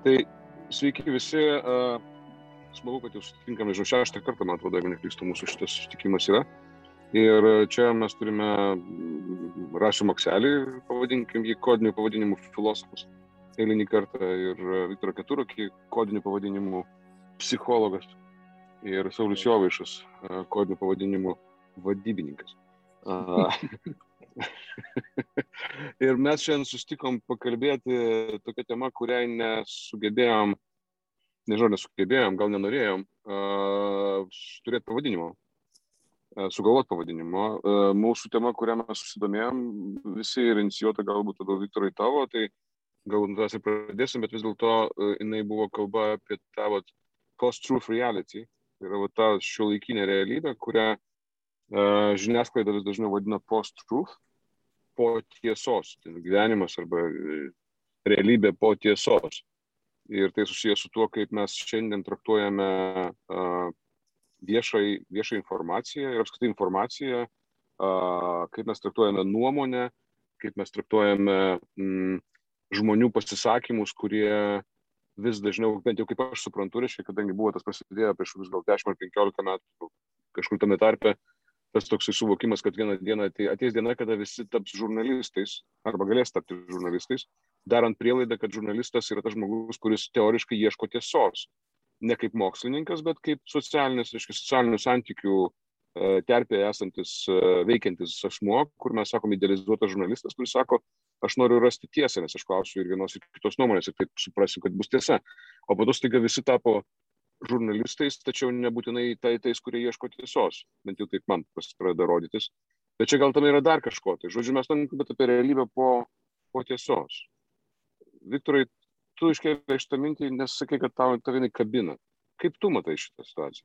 Tai sveiki visi, smagu, kad jau sutinkame jau 6 kartą, man atrodo, jeigu neklystu, mūsų šitas susitikimas yra. Ir čia mes turime Rasių Makselį, pavadinkim jį kodiniu pavadinimu filosofas, eilinį kartą, ir Viktorą Keturokį, kodiniu pavadinimu psichologas, ir Saulius Jovaišas, kodiniu pavadinimu vadybininkas. Ir mes šiandien susitikom pakalbėti tokią temą, kuriai nesugebėjom, gal nenorėjom turėti pavadinimo, sugalvoti pavadinimo. Mūsų tema, kurią mes susidomėjom, visi ir inicijuota galbūt tada Viktorai tavo, tai galbūt tas ir pradėsim, bet vis dėlto jinai buvo kalba apie tą post-truth reality, tai yra ta šiuolaikinė realybė, kurią žiniasklaida vis dažniau vadina post-truth, po tiesos, tai gyvenimas arba realybė po tiesos. Ir tai susijęs su tuo, kaip mes šiandien traktuojame viešą informaciją ir apskritai informaciją, kaip mes traktuojame nuomonę, kaip mes traktuojame žmonių pasisakymus, kurie vis dažniau, bent jau kaip aš suprantu, reiškia, kadangi buvo tas prasidėjo prieš gal 10 ar 15 metų, kažkur tame tarpe, tas toksai suvokimas, kad vieną dieną ateis diena, kada visi taps žurnalistais arba galės tapti žurnalistais, darant prielaidą, kad žurnalistas yra tas žmogus, kuris teoriškai ieško tiesos. Ne kaip mokslininkas, bet kaip socialinių santykių terpėje esantis, veikiantis asmuo, kur mes sakom idealizuotas žurnalistas, kuris sako, aš noriu rasti tiesą, nes aš klausiu ir vienos ir kitos nuomonės ir taip suprasiu, kad bus tiesa. O po to staiga visi tapo žurnalistais, tačiau nebūtinai tais, kurie ieško tiesos. Bent jau taip man pradeda rodytis. Bet čia gal tam yra dar kažko. Tai žodžiu, mes tam kalbėt apie realybę po tiesos. Viktorai, tu iškėlė šitą mintį, nes sakai, kad tave kabina. Kaip tu matai šitą situaciją?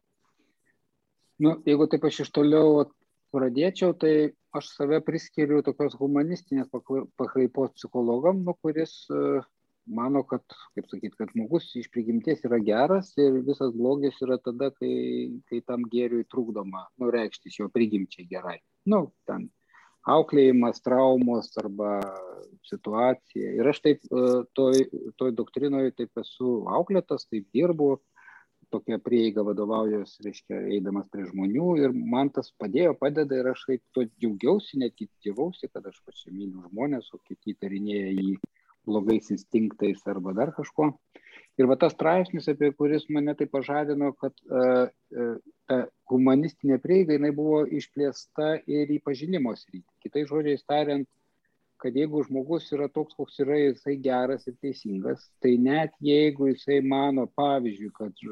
Jeigu taip aš iš toliau pradėčiau, tai aš save priskiriu tokios humanistinės pakraipos psichologam, kuris mano, kad žmogus iš prigimties yra geras ir visas blogis yra tada, kai tam gėriui trukdoma reikštis jo prigimčiai gerai. Ten auklėjimas, traumos arba situacija. Ir aš taip toj doktrinoje taip esu auklėtas, taip dirbu, tokia prieiga vadovaujuos, reiškia, eidamas prie žmonių, ir man tas padeda ir aš taip to džiaugiausi, netgi džiaugiausi, kad aš myliu žmonės, o kiti įtarinėja jį blogais instinktais arba dar kažko. Ir tas straipsnis, apie kuris mane tai pažadino, kad ta humanistinė prieiga, jinai buvo išplėsta ir į pažinimo sritį. Kitais žodžiais tariant, kad jeigu žmogus yra toks, koks yra, jisai geras ir teisingas, tai net jeigu jisai mano, pavyzdžiui, kad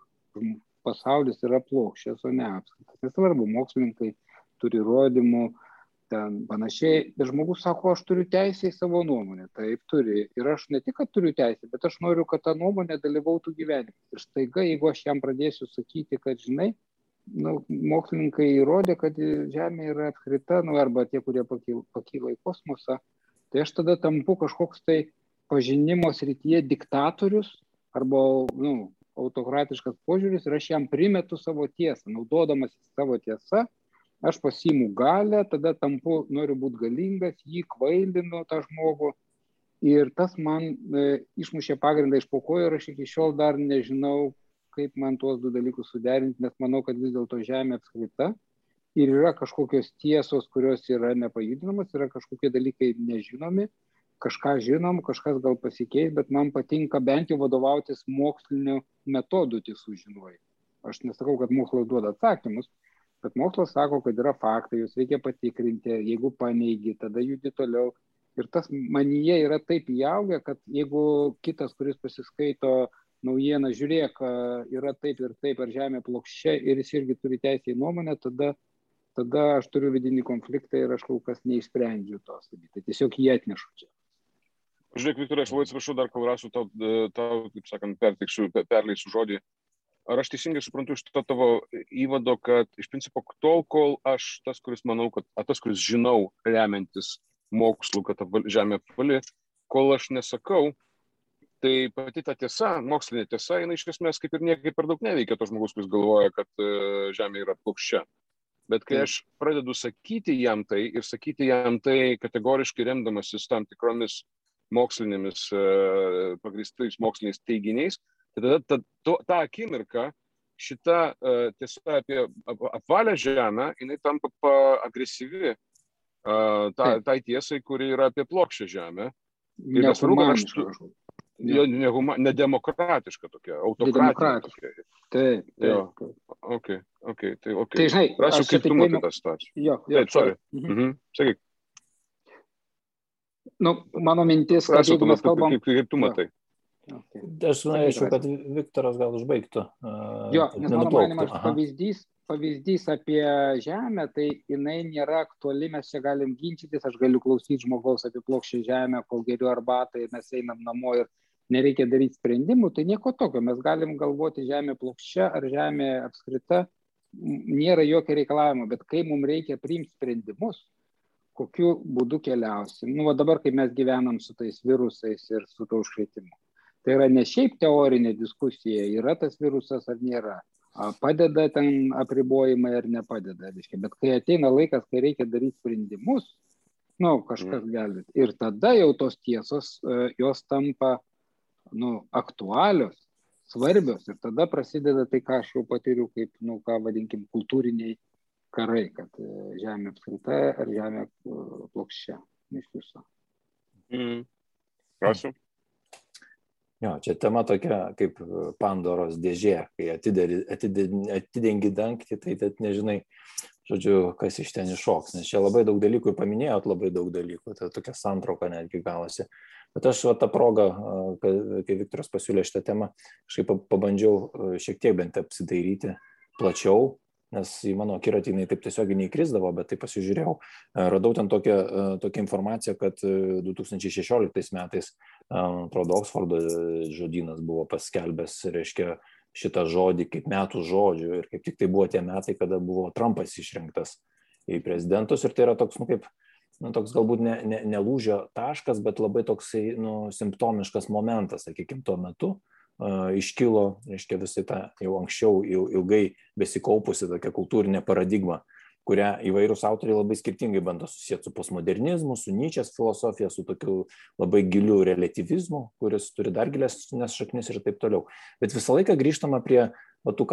pasaulis yra plokščias, o ne apskritas. Nesvarbu, mokslininkai turi įrodymų, ten panašiai, bet žmogus sako, aš turiu teisę į savo nuomonę. Taip turi. Ir aš ne tik, kad turiu teisę, bet aš noriu, kad ta nuomonė dalyvautų gyvenime. Ir staiga, jeigu aš jam pradėsiu sakyti, kad, žinai, mokslininkai įrodė, kad Žemė yra apskrita, arba tie, kurie pakyla į kosmosą, tai aš tada tampu kažkoks tai pažinimo srityje diktatorius arba autokratiškas požiūris ir aš jam primetu savo tiesą, naudodamas savo tiesą. Aš pasiimu galią, tada tampu, noriu būti galingas, jį kvailinu tą žmogų. Ir tas man išmušė pagrindą iš po kojų ir aš iki šiol dar nežinau, kaip man tuos du dalykus suderinti, nes manau, kad vis dėlto Žemė apskrita ir yra kažkokios tiesos, kurios yra nepajudinamas, yra kažkokie dalykai nežinomi, kažką žinom, kažkas gal pasikeis, bet man patinka bent jau vadovautis moksliniu metodu tiesų žinojimu. Aš nesakau, kad mokslas duoda atsakymus, bet mokslas sako, kad yra faktai, jūs reikia patikrinti, jeigu paneigi, tada judi toliau. Ir tas manyje yra taip įaugę, kad jeigu kitas, kuris pasiskaito naujieną, žiūrėk, yra taip ir taip, ar Žemė plokščia ir jis irgi turi teisę į nuomonę, tada aš turiu vidinį konfliktą ir aš kol kas neišsprendžiu tos. Tai tiesiog jį atnešu čia. Žiūrėk, Viktorai, aš labai atsiprašau, dar kol rasiu tau, kaip sakant, perleisiu žodį. Ar aš teisingai suprantu iš to tavo įvado, kad iš principo tol, kol aš tas, kuris manau, kad tas, kuris žinau, remiantis mokslu, kad ta Žemė apvali, kol aš nesakau, tai pati ta tiesa, mokslinė tiesa, jinai iš esmės kaip ir niekaip per daug neveikia to žmogus, kuris galvoja, kad Žemė yra plokščia. Bet kai aš pradedu sakyti jam tai ir sakyti jam tai kategoriškai remdamasis tam tikromis mokslinėmis, pagrįstais moksliniais teiginiais, tai tada tą akimirką šita tiesa apie apvalę žemę, jinai tampa agresyvi tai tiesai, kuri yra apie plokščią žemę. Ir nesvarbu, kad aš nedemokratiška tokia, autokratinė tokia. Taip. Okay. Tai žinai, Rasiu, kaip tu matai tą situaciją. Taip, sorry. Sakyk. Mano mintis, kad jeigu mes kalbam... Kaip tu matai. Aš norėčiau, kad Viktoras gal užbaigtų. Nes mano manimas pavyzdys apie žemę, tai jinai nėra aktuali, mes čia galim ginčytis, aš galiu klausyti žmogaus apie plokščią žemę, kol geriu arbatą ir mes einam namo ir nereikia daryti sprendimų, tai nieko tokio, mes galim galvoti žemė plokščia ar žemė apskrita, nėra jokio reikalavimo, bet kai mums reikia priimti sprendimus, kokiu būdu keliausim. Dabar, kai mes gyvenam su tais virusais ir su to užkrėtimu, tai yra ne šiaip teorinė diskusija, yra tas virusas ar nėra. Padeda ten apribojimai ar nepadeda, bet kai ateina laikas, kai reikia daryti sprendimus, kažkas gali. Ir tada jau tos tiesos, jos tampa aktualios, svarbios. Ir tada prasideda tai, ką aš jau patiriu, kaip, ką vadinkim, kultūriniai karai, kad žemė apskrita ar žemė plokščia. Iš viso. Prašau. Jo, čia tema tokia kaip Pandoros dėžė, kai atidengi dangtį, tai nežinai, žodžiu, kas iš ten iššoks, nes čia labai daug dalykų, paminėjot labai daug dalykų, tai tokia santrauka netgi gavosi. Bet aš tą progą, kai Viktoras pasiūlė šitą temą, kažkaip pabandžiau šiek tiek bent apsidairyti plačiau, nes į mano akiratį jinai taip tiesiog neįkrisdavo, bet tai pasižiūrėjau. Radau ten tokią informaciją, kad 2016 metais, atrodo, Oksfordo žodynas buvo paskelbęs, reiškia, šitą žodį kaip metų žodžių. Ir kaip tik tai buvo tie metai, kada buvo Trumpas išrinktas į prezidentus. Ir tai yra toks, toks galbūt ne lūžio taškas, bet labai toksai, simptomiškas momentas, sakykime, tuo metu. Iškilo, reiškia, visai tą jau anksčiau ilgai besikaupusi tokia kultūrinė paradigma, kurią įvairūs autoriai labai skirtingai bando susijęti su postmodernizmu, su Nyčės filosofija, su tokiu labai giliu relativizmu, kuris turi dar gilesnes šaknis ir taip toliau. Bet visą laiką grįžtama prie tų,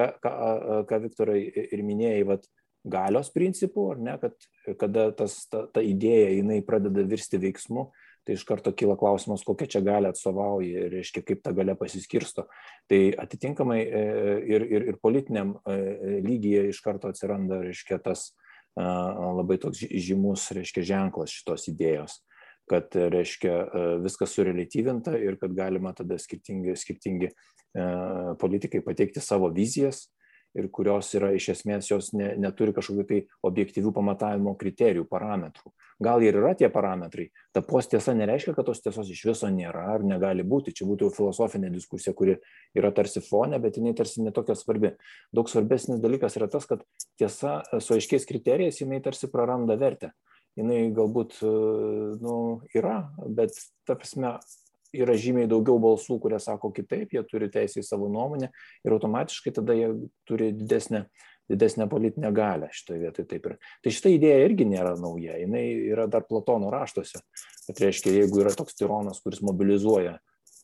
ką Viktorai ir minėjai, galios principų, ar ne, kad kada ta idėja jinai pradeda virsti veiksmu, tai iš karto kyla klausimas, kokia čia galia atstovauja ir, reiškia, kaip ta galia pasiskirsto. Tai atitinkamai ir politiniam lygyje iš karto atsiranda, reiškia, tas labai toks žymus, reiškia, ženklas šitos idėjos, kad, reiškia, viskas sureliatyvinta ir kad galima tada skirtingi politikai pateikti savo vizijas, ir kurios yra iš esmės, jos neturi kažkokių tai objektyvių pamatavimo kriterijų, parametrų. Gal ir yra tie parametrai, ta posttiesa nereiškia, kad tos tiesos iš viso nėra ar negali būti. Čia būtų filosofinė diskusija, kuri yra tarsi fone, bet jinai tarsi netokia svarbi. Daug svarbesnis dalykas yra tas, kad tiesa su aiškiais kriterijais jinai tarsi praranda vertę. Jinai galbūt yra, bet ta prasme yra žymiai daugiau balsų, kurie sako kitaip, jie turi teisę į savo nuomonę ir automatiškai tada jie turi didesnę politinę galią šitoje vietoje. Taip ir. Tai šita idėja irgi nėra nauja, jinai yra dar Platono raštuose. Tai reiškia, jeigu yra toks tironas, kuris mobilizuoja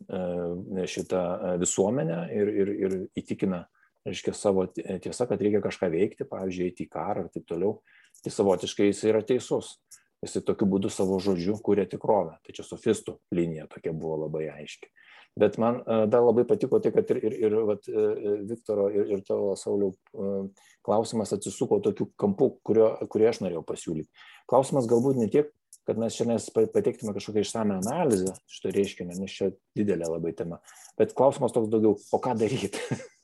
šitą visuomenę ir įtikina, reiškia, savo tiesą, kad reikia kažką veikti, pavyzdžiui, eiti į karą ir taip toliau, tai savotiškai jis yra teisus. Jisai tokiu būdu savo žodžiu kūrė tikrovę. Tai čia sofistų linija tokia buvo labai aiški. Bet man dar labai patiko tai, kad ir Viktoro ir tavo, Sauliau, klausimas atsisuko tokiu kampu, kurį aš norėjau pasiūlyti. Klausimas galbūt ne tiek, kad mes šiandien pateiktume kažkokią išsame analizę šito reiškinio, nes čia didelė labai tema. Bet klausimas toks daugiau, o ką daryti?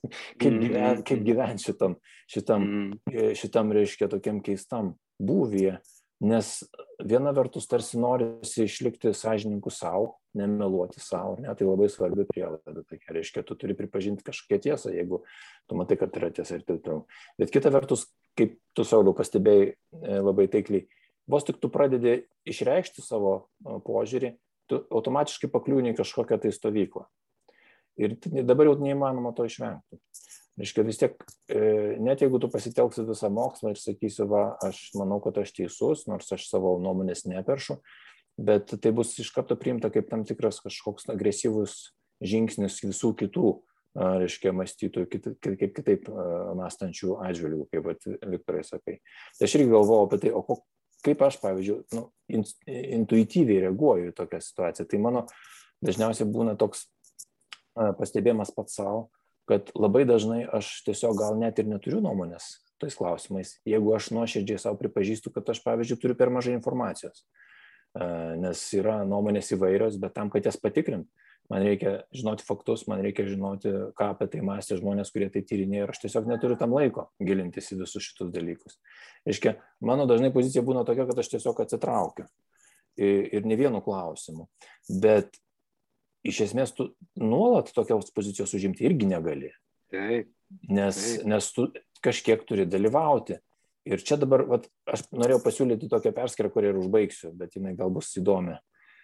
Kaip gyventi šitam, reiškia, tokiam keistam būvyje. Nes viena vertus tarsi norisi išlikti sąžininku savo, nemeluoti savo, ne? Tai labai svarbi prielaida. Tai reiškia, tu turi pripažinti kažkokią tiesą, jeigu tu matai, kad yra tiesa ir taip toliau. Bet kita vertus, kaip tu, Sauliau, pastebėjai labai taikliai, vos tik tu pradedi išreikšti savo požiūrį, tu automatiškai pakliūni į kažkokią tai stovyklą. Ir dabar jau neįmanoma to išvengti. Reiškia, vis tiek, net jeigu tu pasitelksi visą mokslą ir sakysi, aš manau, kad aš teisus, nors aš savo nuomonės neperšu, bet tai bus iš karto priimta kaip tam tikras kažkoks agresyvus žingsnis visų kitų, reiškia, mąstytojų, kaip kitaip mąstančių atžvilgių, kaip Viktorai sakai. Tai aš irgi galvojau apie tai, kaip aš, pavyzdžiui, intuityviai reaguoju į tokią situaciją. Tai mano dažniausiai būna toks pastebėjimas pats savo, kad labai dažnai aš tiesiog gal net ir neturiu nuomonės tais klausimais, jeigu aš nuoširdžiai savo pripažįstu, kad aš, pavyzdžiui, turiu per mažai informacijos, nes yra nuomonės įvairios, bet tam, kad jas patikrint, man reikia žinoti faktus, man reikia žinoti, ką apie tai mąstė žmonės, kurie tai tyrinėja, ir aš tiesiog neturiu tam laiko gilintis į visus šitus dalykus. Reiškia, mano dažnai pozicija būna tokia, kad aš tiesiog atsitraukiu ir ne vienu klausimu, bet iš esmės tu nuolat tokios pozicijos užimti irgi negali, nes tu kažkiek turi dalyvauti. Ir čia dabar, aš norėjau pasiūlyti tokią perskyrą, kurią ir užbaigsiu, bet jinai gal bus įdomi.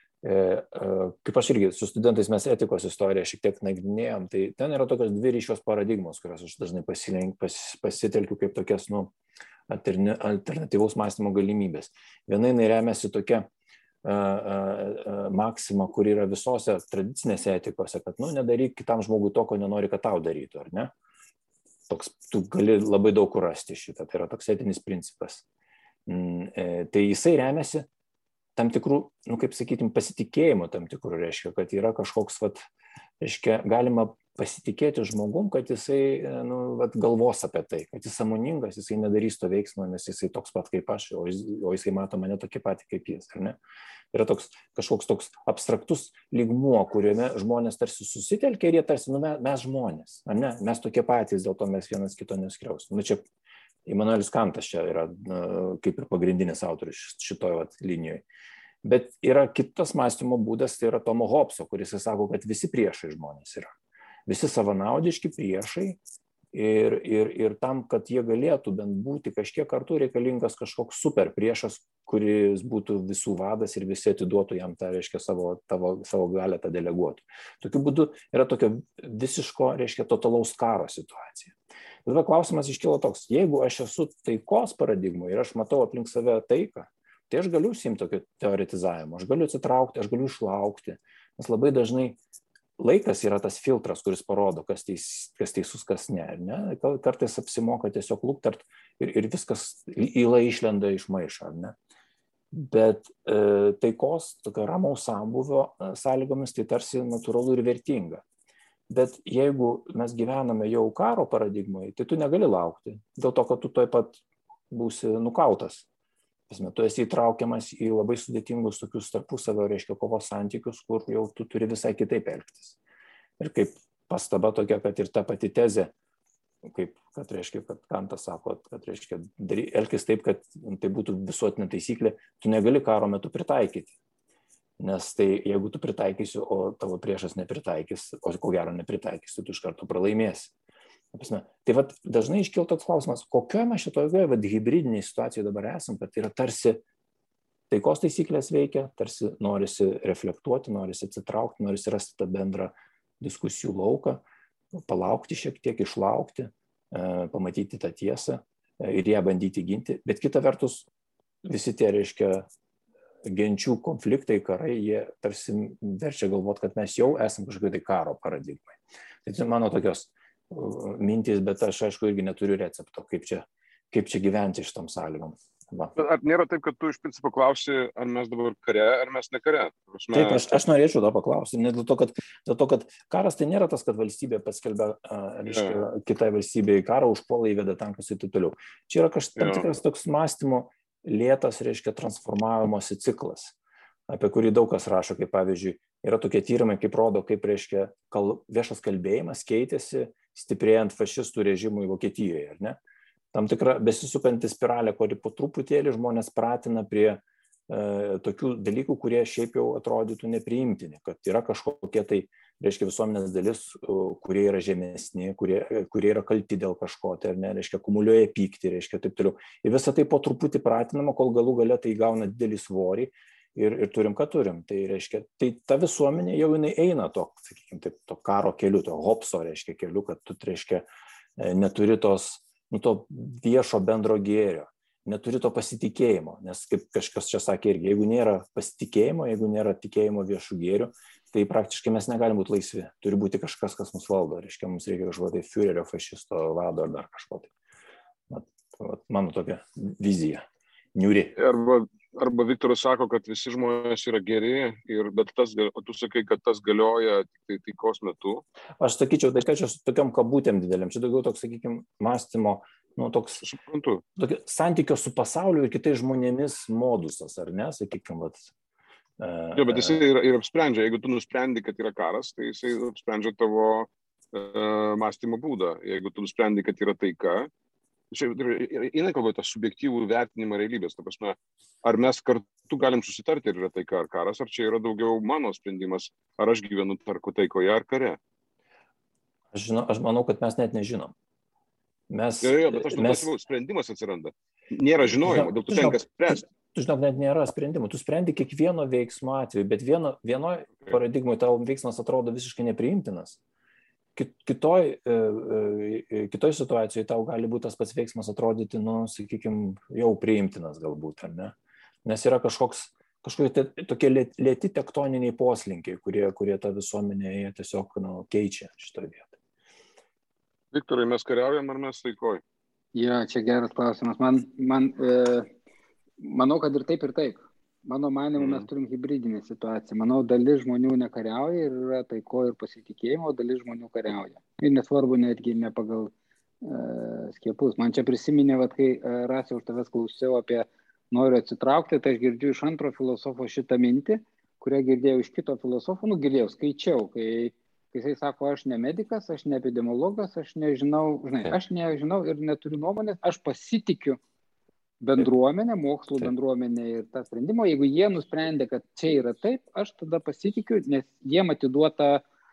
Kaip aš irgi su studentais mes etikos istoriją šiek tiek nagrinėjom, tai ten yra tokios dvi ryšios paradigmos, kurios aš dažnai pasitelkiu kaip tokias alternatyvaus mąstymo galimybės. Viena jinai remiasi tokia maksima, kur yra visose tradicinėse etikose, kad nedaryk kitam žmogui to, ko nenori, kad tau darytų, ar ne? Toks, tu gali labai daug kur rasti šitą, tai yra toks etinis principas. Tai jisai remiasi tam tikrų, kaip sakytum, pasitikėjimo tam tikrų, reiškia, kad yra kažkoks, reiškia, galima pasitikėti žmogum, kad jisai galvos apie tai, kad jis sąmoningas, jisai nedarys to veiksmo, nes jisai toks pat kaip aš, o jisai mato mane tokį patį kaip jis, ar ne? Yra kažkoks toks abstraktus lygmuo, kuriame žmonės tarsi susitelkia ir jie tarsi, mes žmonės, ar ne? Mes tokie patys, dėl to mes vienas kito neskriausim. Čia Immanuelis Kantas čia yra kaip ir pagrindinis autorius šitoje linijoje. Bet yra kitas mąstymo būdas, tai yra Tomo Hobso, kuris sako, kad visi priešai žmonės yra. Visi savanaudiški priešai ir tam, kad jie galėtų bent būti kažkiek kartu, reikalingas kažkoks super priešas, kuris būtų visų vadas ir visi atiduotų jam tą, reiškia, savo galę tą deleguotų. Tokiu būdu yra tokia visiško, reiškia, totalaus karo situacija. Tada klausimas iškilo toks, jeigu aš esu taikos paradigmoje ir aš matau aplink save taiką, tai aš galiu užsiimti tokio teoretizavimo, aš galiu atsitraukti, aš galiu išlaukti, nes labai dažnai laikas yra tas filtras, kuris parodo, kas teisus, kas ne. Kartais apsimoka tiesiog luktart ir viskas įla išlenda iš maišo. Bet taikos, tokio ramaus sambūvio sąlygomis tai tarsi natūralu ir vertinga. Bet jeigu mes gyvename jau karo paradigmoje, tai tu negali laukti, dėl to, kad tu tuoj pat būsi nukautas. Tu esi įtraukiamas į labai sudėtingus tokius tarpusavio, reiškia, kovos santykius, kur jau tu turi visai kitaip elgtis. Ir kaip pastaba tokia, kad ir ta pati tezė, kad Kantas sako, kad reiškia, elgtis taip, kad tai būtų visuotinė taisyklė, tu negali karo metu pritaikyti. Nes tai, jeigu tu pritaikysi, o tavo priešas nepritaikys, o ko gero nepritaikys, tai tu iš karto pralaimėsi. Tai dažnai iškilo toks klausimas, kokioje mes šitoje hibridinėje situacijoje dabar esam, kad yra tarsi taikos taisyklės veikia, tarsi norisi reflektuoti, norisi atsitraukti, norisi rasti tą bendrą diskusijų lauką, palaukti šiek tiek, išlaukti, pamatyti tą tiesą ir ją bandyti ginti. Bet kita vertus, visi tie, reiškia, genčių konfliktai, karai, jie tarsi verčia galvoti, kad mes jau esam kažkokiu tai karo paradigmai. Tai mano tokios mintys, bet aš, aišku, irgi neturiu recepto, kaip čia gyventi šitom sąlygom. Ar nėra taip, kad tu iš principo klausi, ar mes dabar kare, ar mes ne kare? Taip, aš norėčiau to paklausti, nes dėl to, kad karas tai nėra tas, kad valstybė paskelbia kitai valstybei karą, užpuola, įveda tankus ir taip toliau. Čia yra tam tikras toks mąstymo lėtas, reiškia, transformavimosi ciklas, apie kurį daug kas rašo, kaip pavyzdžiui, yra tokie tyrimai, kaip rodo, kaip, reiškia, viešas kalbėjimas keitėsi stiprėjant fašistų režimui Vokietijoje, ar ne? Tam tikra besisukanti spiralė, kuri po truputėlį žmonės pratina prie tokių dalykų, kurie šiaip jau atrodytų nepriimtini, kad yra kažkokie tai, reiškia, visuomenės dalis, kurie yra žemesni, kurie yra kalti dėl kažko, tai ar ne, reiškia, akumuliuoja pyktį, reiškia, taip toliau. Ir visą tai po truputį pratinama, kol galų gale tai gauna didelį svorį ir turim, ką turim. Tai reiškia, tai ta visuomenė jau jinai eina to, sakykime, taip, to karo keliu, to Hobso, reiškia, keliu, kad tu, reiškia, neturi to viešo bendro gėrio. neturi to pasitikėjimo, nes kaip kažkas čia sakė irgi, jeigu nėra pasitikėjimo, jeigu nėra tikėjimo viešų gėrių, tai praktiškai mes negalim būti laisvi. Turi būti kažkas, kas mus valdo. Reiškia, mums reikia kažko tai Führerio, fašisto vado ar dar kažko tai. Mano tokia vizija. Niūri. Arba Viktoras sako, kad visi žmonės yra geri, bet tu sakai, kad tas galioja tik taikos metu. Aš sakyčiau, tai čia su tokiom kabutėm didelėm. Čia daugiau toks, sakykime, mąstymo, toks santykio su pasauliu ir kitais žmonėmis modusas, ar ne, sakykime. Jo, bet jisai ir apsprendžia, jeigu tu nusprendi, kad yra karas, tai jisai apsprendžia tavo mąstymo būdą. Jeigu tu nusprendi, kad yra taika, Eina kalba tą subjektyvų vertinimą realybės. Ta prasme, ar mes kartu galim susitarti, ar yra taika ar karas, ar čia yra daugiau mano sprendimas, ar aš gyvenu tarku taikoje ar kare. Aš manau, kad mes net nežinom. Bet sprendimas atsiranda. Nėra žinojimo, dėl to tenka spręsti. Tu žinok, net nėra sprendimų. Tu sprendi kiekvieno veiksmo atveju, bet vienoje paradigmoje tavo veiksmas atrodo visiškai nepriimtinas. Kitoj situacijoje tau gali būti tas pats veiksmas atrodyti, sakykime, jau priimtinas galbūt, ar ne? Nes yra kažkokie tokie lėti tektoniniai poslinkiai, kurie tą visuomenę tiesiog keičia šitoje vietoje. Viktorai, mes kariaujam ar mes taikoj? Ja, čia geras klausimas. Manau, kad ir taip, ir taip. Mano manimu, mes turim hibridinę situaciją. Manau, dalis žmonių nekariauja ir yra taiko ir pasitikėjimo, o dalis žmonių kariauja. Ir nesvarbu netgi ne pagal skiepus. Man čia prisiminė, kai Rasė už tavęs klausiau apie noriu atsitraukti, tai aš girdžiu iš antro filosofo šitą mintį, kurią girdėjau iš kito filosofo, girdėjau, skaičiau, kai jisai sako, aš ne medikas, aš ne epidemiologas, aš nežinau ir neturiu nuomonės, aš pasitikiu bendruomenė, mokslo bendruomenė ir tą sprendimo. Jeigu jie nusprendė, kad čia yra taip, aš tada pasitikiu, nes jiem atiduota,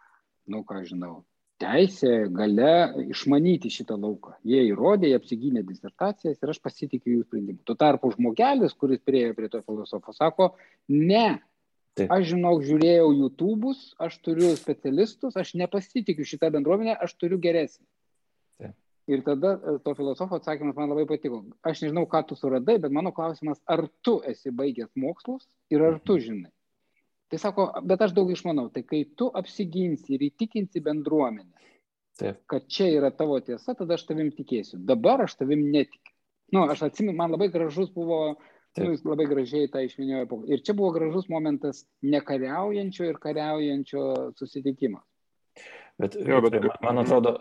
teisė, galia išmanyti šitą lauką. Jie įrodė, jie apsigynė disertacijas ir aš pasitikiu jų sprendimu. Tuo tarpu žmogelis, kuris priėjo prie to filosofo, sako, ne, aš žiūrėjau YouTube'us, aš turiu specialistus, aš nepasitikiu šitą bendruomenę, aš turiu geresnį. Ir tada to filosofo atsakymas man labai patiko. Aš nežinau, ką tu suradai, bet mano klausimas, ar tu esi baigęs mokslus ir ar tu žinai. Tai sako, bet aš daug išmanau. Tai kai tu apsiginsi ir įtikinsi bendruomenę, kad čia yra tavo tiesa, tada aš tavim tikėsiu. Dabar aš tavim netikiu. Aš atsimenu, man labai gražus buvo, jis labai gražiai tą išminėjo. Ir čia buvo gražus momentas nekariaujančio ir kariaujančio susitikimas. Bet man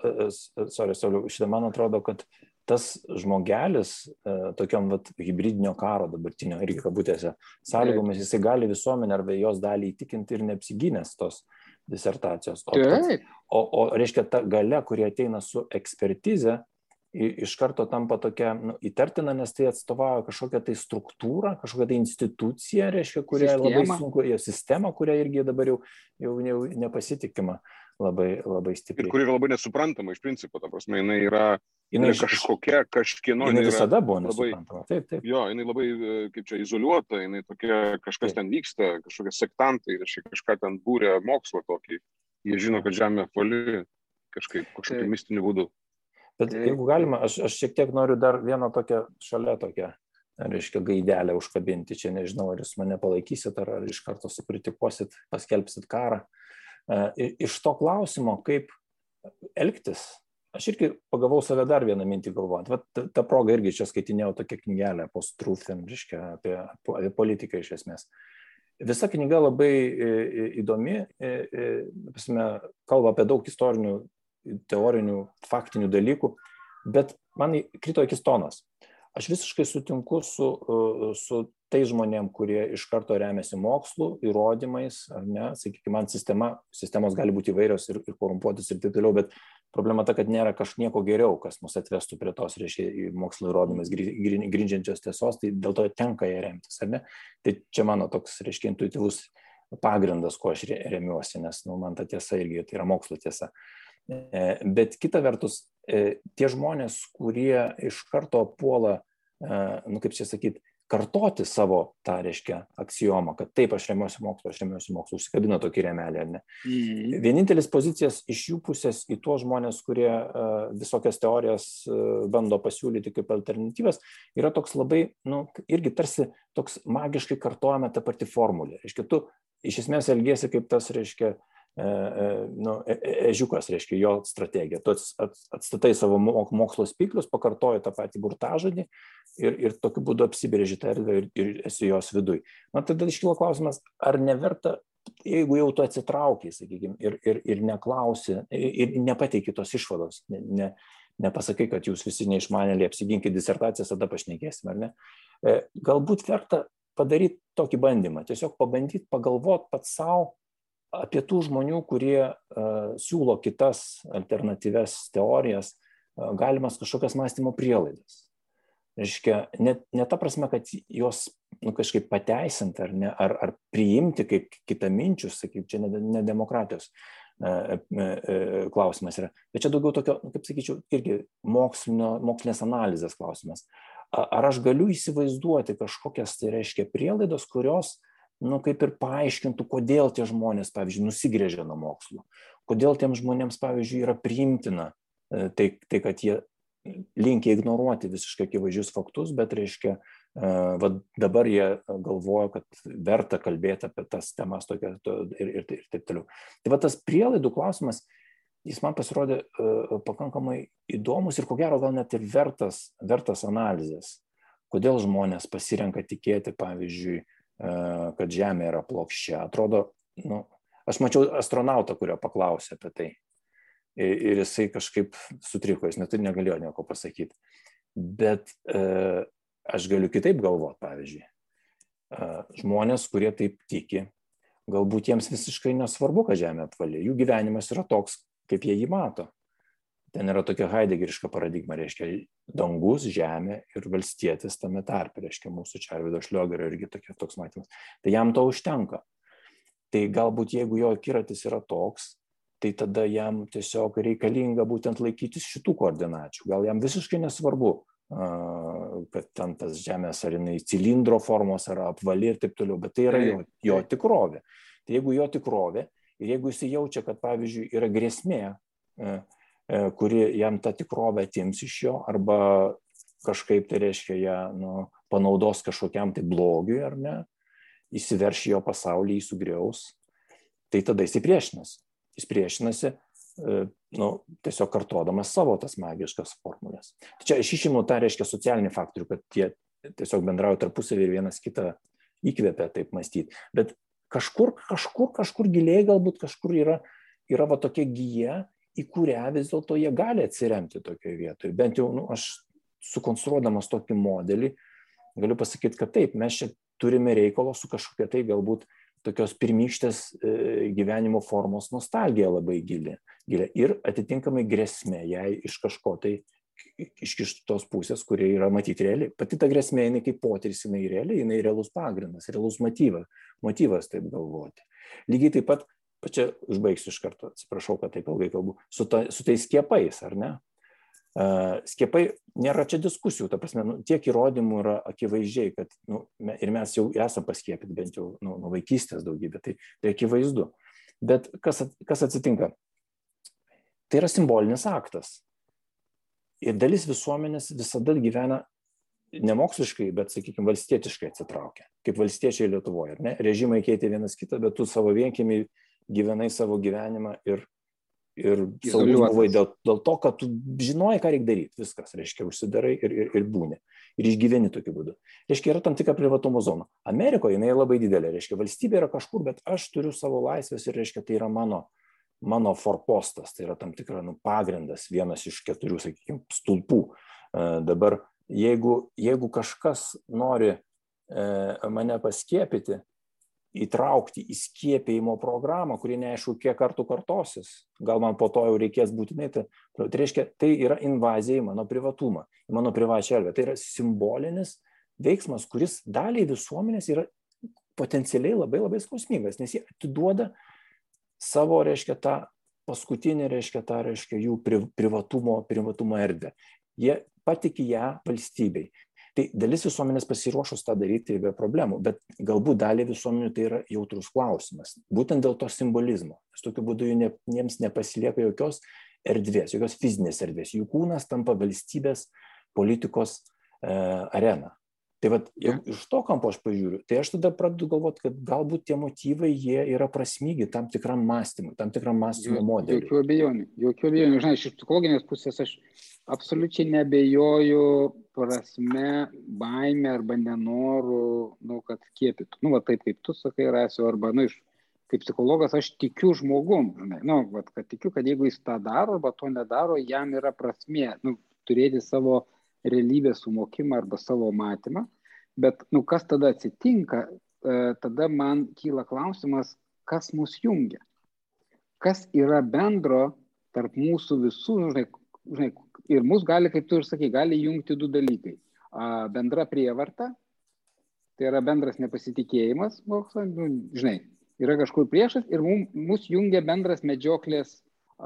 atrodo, kad tas žmogelis tokiam hibridinio karo dabartinio irgi kabutėse sąlygomis, jisai gali visuomenę arba jos dalį įtikinti ir neapsigynęs tos disertacijos. O reiškia, ta galia, kurie ateina su ekspertize, iš karto tampa tokia įtartina, nes tai atstovauja kažkokią tai struktūrą, kažkokią tai instituciją, reiškia, kuria labai sunku, sistema, kuria irgi dabar jau nepasitikima labai stipriai. Ir kuri yra labai nesuprantama iš principo, ta prasme, jinai yra kažkokia, kažkieno. Jinai visada buvo nesuprantama, taip. Jo, jinai labai, kaip čia, izoliuota, jinai tokia, kažkas ten vyksta, kažkokie sektantai, kažką ten būrė mokslo tokį. Jie žino, kad žemė apvali kažkokiu mistiniu būdu. Bet jeigu galima, aš šiek tiek noriu dar vieną tokią šalia tokią, reiškia, gaidelę užkabinti. Čia nežinau, ar jūs mane palaikysit, ar iš karto sukritikuosit, paskelbsit karą. Iš to klausimo, kaip elgtis, aš irgi pagavau save dar vieną mintį galvojant. Ta proga irgi čia skaitinėjau tokią knygelę post-truth, reiškia, apie politiką iš esmės. Visa knyga labai įdomi, kalba apie daug istorinių, teorinių, faktinių dalykų, bet man krito akis tonas. Aš visiškai sutinku su tais žmonėm, kurie iš karto remiasi mokslu, įrodymais, ar ne, sakykime, man sistemos gali būti įvairios ir korumpuotis ir taip toliau, bet problema ta, kad nėra kažnieko geriau, kas mus atvestų prie tos, reiškia, mokslo įrodymais grindžiančios tiesos, tai dėl to tenka ją remtis, ar ne? Tai čia mano toks, reiškia, intuityvus pagrindas, ko aš remiuosi, nes man ta tiesa irgi tai yra mokslo tiesa. Bet kita vertus, tie žmonės, kurie iš karto puola, kaip čia sakyti, kartoti savo tą, reiškia, aksiomą, kad taip, aš remiuosi mokslu, užsikabino tokį rėmelį, ar ne. Vienintelis pozicijas iš jų pusės į tuos žmonės, kurie visokias teorijas bando pasiūlyti kaip alternatyvas, yra toks labai, irgi tarsi toks magiškai kartojama ta pati formulė. Reiškia, tu iš esmės elgiesi kaip tas, reiškia, ežiukas, reiškia, jo strategija. Tu atstatai savo mokslo spyklius, pakartoji tą patį burtažodį ir tokiu būdu apsibrėži tą erdvę ir esi jos viduj. Man tada iškilo klausimas, ar neverta, jeigu jau tu atsitraukiai, sakykime, ir neklausi, ir nepateiki tos išvados, nepasakai, kad jūs visi neišmanėliai, apsiginkit disertacijas, tada pašnekėsim, ar ne? Galbūt verta padaryti tokį bandymą, tiesiog pabandyti pagalvoti pats savo apie tų žmonių, kurie siūlo kitas alternatyves teorijas, galimas kažkokias mąstymo prielaidas. Reiškia, ne ta prasme, kad jos kažkaip pateisinti ar priimti kaip kitaminčius, sakyk, čia ne demokratijos klausimas yra, bet čia daugiau tokio, kaip sakyčiau, irgi mokslinės analizės klausimas. Ar aš galiu įsivaizduoti kažkokias, tai reiškia, prielaidos, kurios kaip ir paaiškintų, kodėl tie žmonės, pavyzdžiui, nusigrėžia nuo mokslo, kodėl tiems žmonėms, pavyzdžiui, yra priimtina tai, kad jie linkia ignoruoti visiškai akivaizdžius faktus, bet, reiškia, dabar jie galvoja, kad verta kalbėti apie tas temas tokias ir taip toliau. Tai tas prielaidų klausimas, jis man pasirodė pakankamai įdomus ir ko gero gal net ir vertas analizės. Kodėl žmonės pasirenka tikėti, pavyzdžiui, kad Žemė yra plokščia. Atrodo, aš mačiau astronautą, kurio paklausė apie tai. Ir jisai kažkaip sutriko, jis negalėjo nieko pasakyti. Bet aš galiu kitaip galvoti, pavyzdžiui. Žmonės, kurie taip tiki, galbūt jiems visiškai nesvarbu, kad Žemė apvali. Jų gyvenimas yra toks, kaip jie jį mato. Ten yra tokia haidegeriška paradigma, reiškia dangus, žemė ir valstietis tame tarpe, reiškia mūsų čia Arvydo Šliogerio irgi toks matymas. Tai jam to užtenka. Tai galbūt jeigu jo akiratis yra toks, tai tada jam tiesiog reikalinga būtent laikytis šitų koordinačių. Gal jam visiškai nesvarbu, kad ten tas žemės ar jinai cilindro formos ar apvali ir taip toliau, bet tai yra jo tikrovė. Tai jeigu jo tikrovė ir jeigu jis jaučia, kad pavyzdžiui yra grėsmė, kuri jam tą tikrovę atims iš jo arba kažkaip tai reiškia ją panaudos kažkokiam tai blogiui ar ne, įsiverš jo pasaulį, jį sugriaus, tai tada jis priešinasi. Jis priešinasi tiesiog kartodamas savo tas magiškas formulės. Tai čia aš išimu tą reiškia socialinį faktorių, kad jie tiesiog bendrauja tarpusavį ir vienas kitą įkvepia taip mąstyti. Bet kažkur giliai galbūt kažkur yra va tokia gija, į kurią vis dėlto jie gali atsiremti tokioje vietoje. Bent jau aš sukonstruodamas tokį modelį galiu pasakyti, kad taip, mes čia turime reikalo su kažkokia tai galbūt tokios pirmykštės gyvenimo formos nostalgija labai gili ir atitinkamai grėsmė jai iš kažko tai iš tos pusės, kurie yra matyti realiai. Pati ta grėsmė, jinai kaip potyris, jinai realiai, jinai realus pagrindas, realus motyvas taip galvoti. Lygiai taip pat, čia užbaigsiu iš karto, atsiprašau, kad taip ilgai kalbu, su tais skiepais, ar ne? Skiepai, nėra čia diskusijų, ta prasme, tiek įrodymų yra akivaizdžiai, kad ir mes jau esame paskiepyti, bent jau nuo vaikystės daugybė, tai akivaizdu. Bet kas atsitinka? Tai yra simbolinis aktas. Ir dalis visuomenės visada gyvena nemoksliškai, bet, sakykime, valstietiškai atsitraukia. Kaip valstiečiai Lietuvoje, ar ne? Režimai keitė vienas kitą, bet tu savo vienkiemį gyvenai savo gyvenimą ir saugus buvai dėl to, kad tu žinojai, ką reikia daryti. Viskas, reiškia, užsidarai ir būni. Ir išgyveni tokiu būdu. Reiškia, yra tam tikra privatumo zona. Amerikoje jinai labai didelė, reiškia, valstybė yra kažkur, bet aš turiu savo laisvės ir, reiškia, tai yra mano forpostas, tai yra tam tikra pagrindas, vienas iš 4, sakykime, stulpų. Dabar, jeigu kažkas nori mane paskiepyti, įtraukti į skiepijimo programą, kuri neaišku, kiek kartų kartosis, gal man po to jau reikės būtinai, tai reiškia, tai yra invazija į mano privatumą, į mano privačią erdvę. Tai yra simbolinis veiksmas, kuris daliai visuomenės yra potencialiai labai labai skausmingas, nes jie atiduoda savo, reiškia, tą paskutinį, reiškia, jų privatumo erdvę. Jie patiki ją valstybei. Tai dalis visuomenės pasiruošus tą daryti be problemų, bet galbūt dalį visuomenių tai yra jautrus klausimas. Būtent dėl to simbolizmo. Nes tokiu būdu jiems nepasilieka jokios erdvės, jokios fizinės erdvės. Jų kūnas tampa valstybės politikos arena. Tai vat, iš to kampo aš pažiūriu, tai aš tada pradedu galvoti, kad galbūt tie motyvai, jie yra prasmingi tam tikram mąstymui, tam tikram mąstymo modeliui. Jokių abejonių. Žinai, iš psichologinės pusės aš absoliučiai nebejoju prasme, baime arba nenoru, kad skiepytų. Va taip, kaip tu sakai, Rasiu, arba, kaip psichologas, aš tikiu žmogum, žinai, kad tikiu, kad jeigu jis tą daro arba to nedaro, jam yra prasmė, turėti savo realybės suvokimą arba savo matymą, bet kas tada atsitinka, tada man kyla klausimas, kas mus jungia, kas yra bendro tarp mūsų visų, žinai, ir mus gali, kaip tu ir sakai, gali jungti du dalykai. Bendra prievarta, tai yra bendras nepasitikėjimas, žinai, yra kažkur priešas ir mus jungia bendras medžioklės,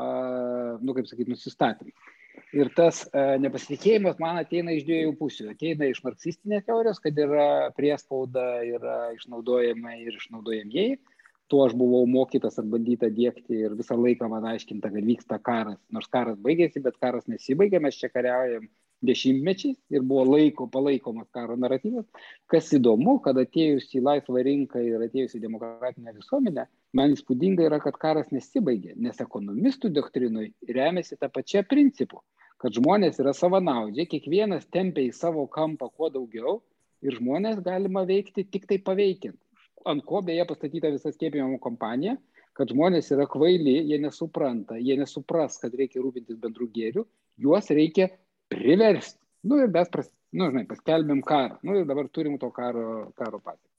kaip sakyti, nusistatymas. Ir tas nepasitikėjimas man ateina iš dviejų pusių. Ateina iš marksistinės teorijos, kad yra priespauda, yra išnaudojama ir išnaudojamieji. Tuo aš buvau mokytas ar bandyta diegti ir visą laiką man aiškinta, kad vyksta karas. Nors karas baigėsi, bet karas nesibaigė, mes čia kariaujam dešimtmečiais ir buvo palaikomas karo naratyvas. Kas įdomu, kad atėjus į laisvą rinką ir atėjus į demokratinę visuomenę, man įspūdinga yra, kad karas nesibaigė, nes ekonomistų doktrinui remiasi tą pačią principų, kad žmonės yra savanaudžiai, kiekvienas tempia į savo kampą kuo daugiau ir žmonės galima veikti tik tai paveikiant. Ant ko beje pastatyta visa skiepijimo kompanija, kad žmonės yra kvaili, jie nesupranta, jie nesupras, kad reikia rūpintis bendrų gėrių, juos reikia priversti. Ir mes paskelbėm karą. Ir dabar turim to karo patirtį.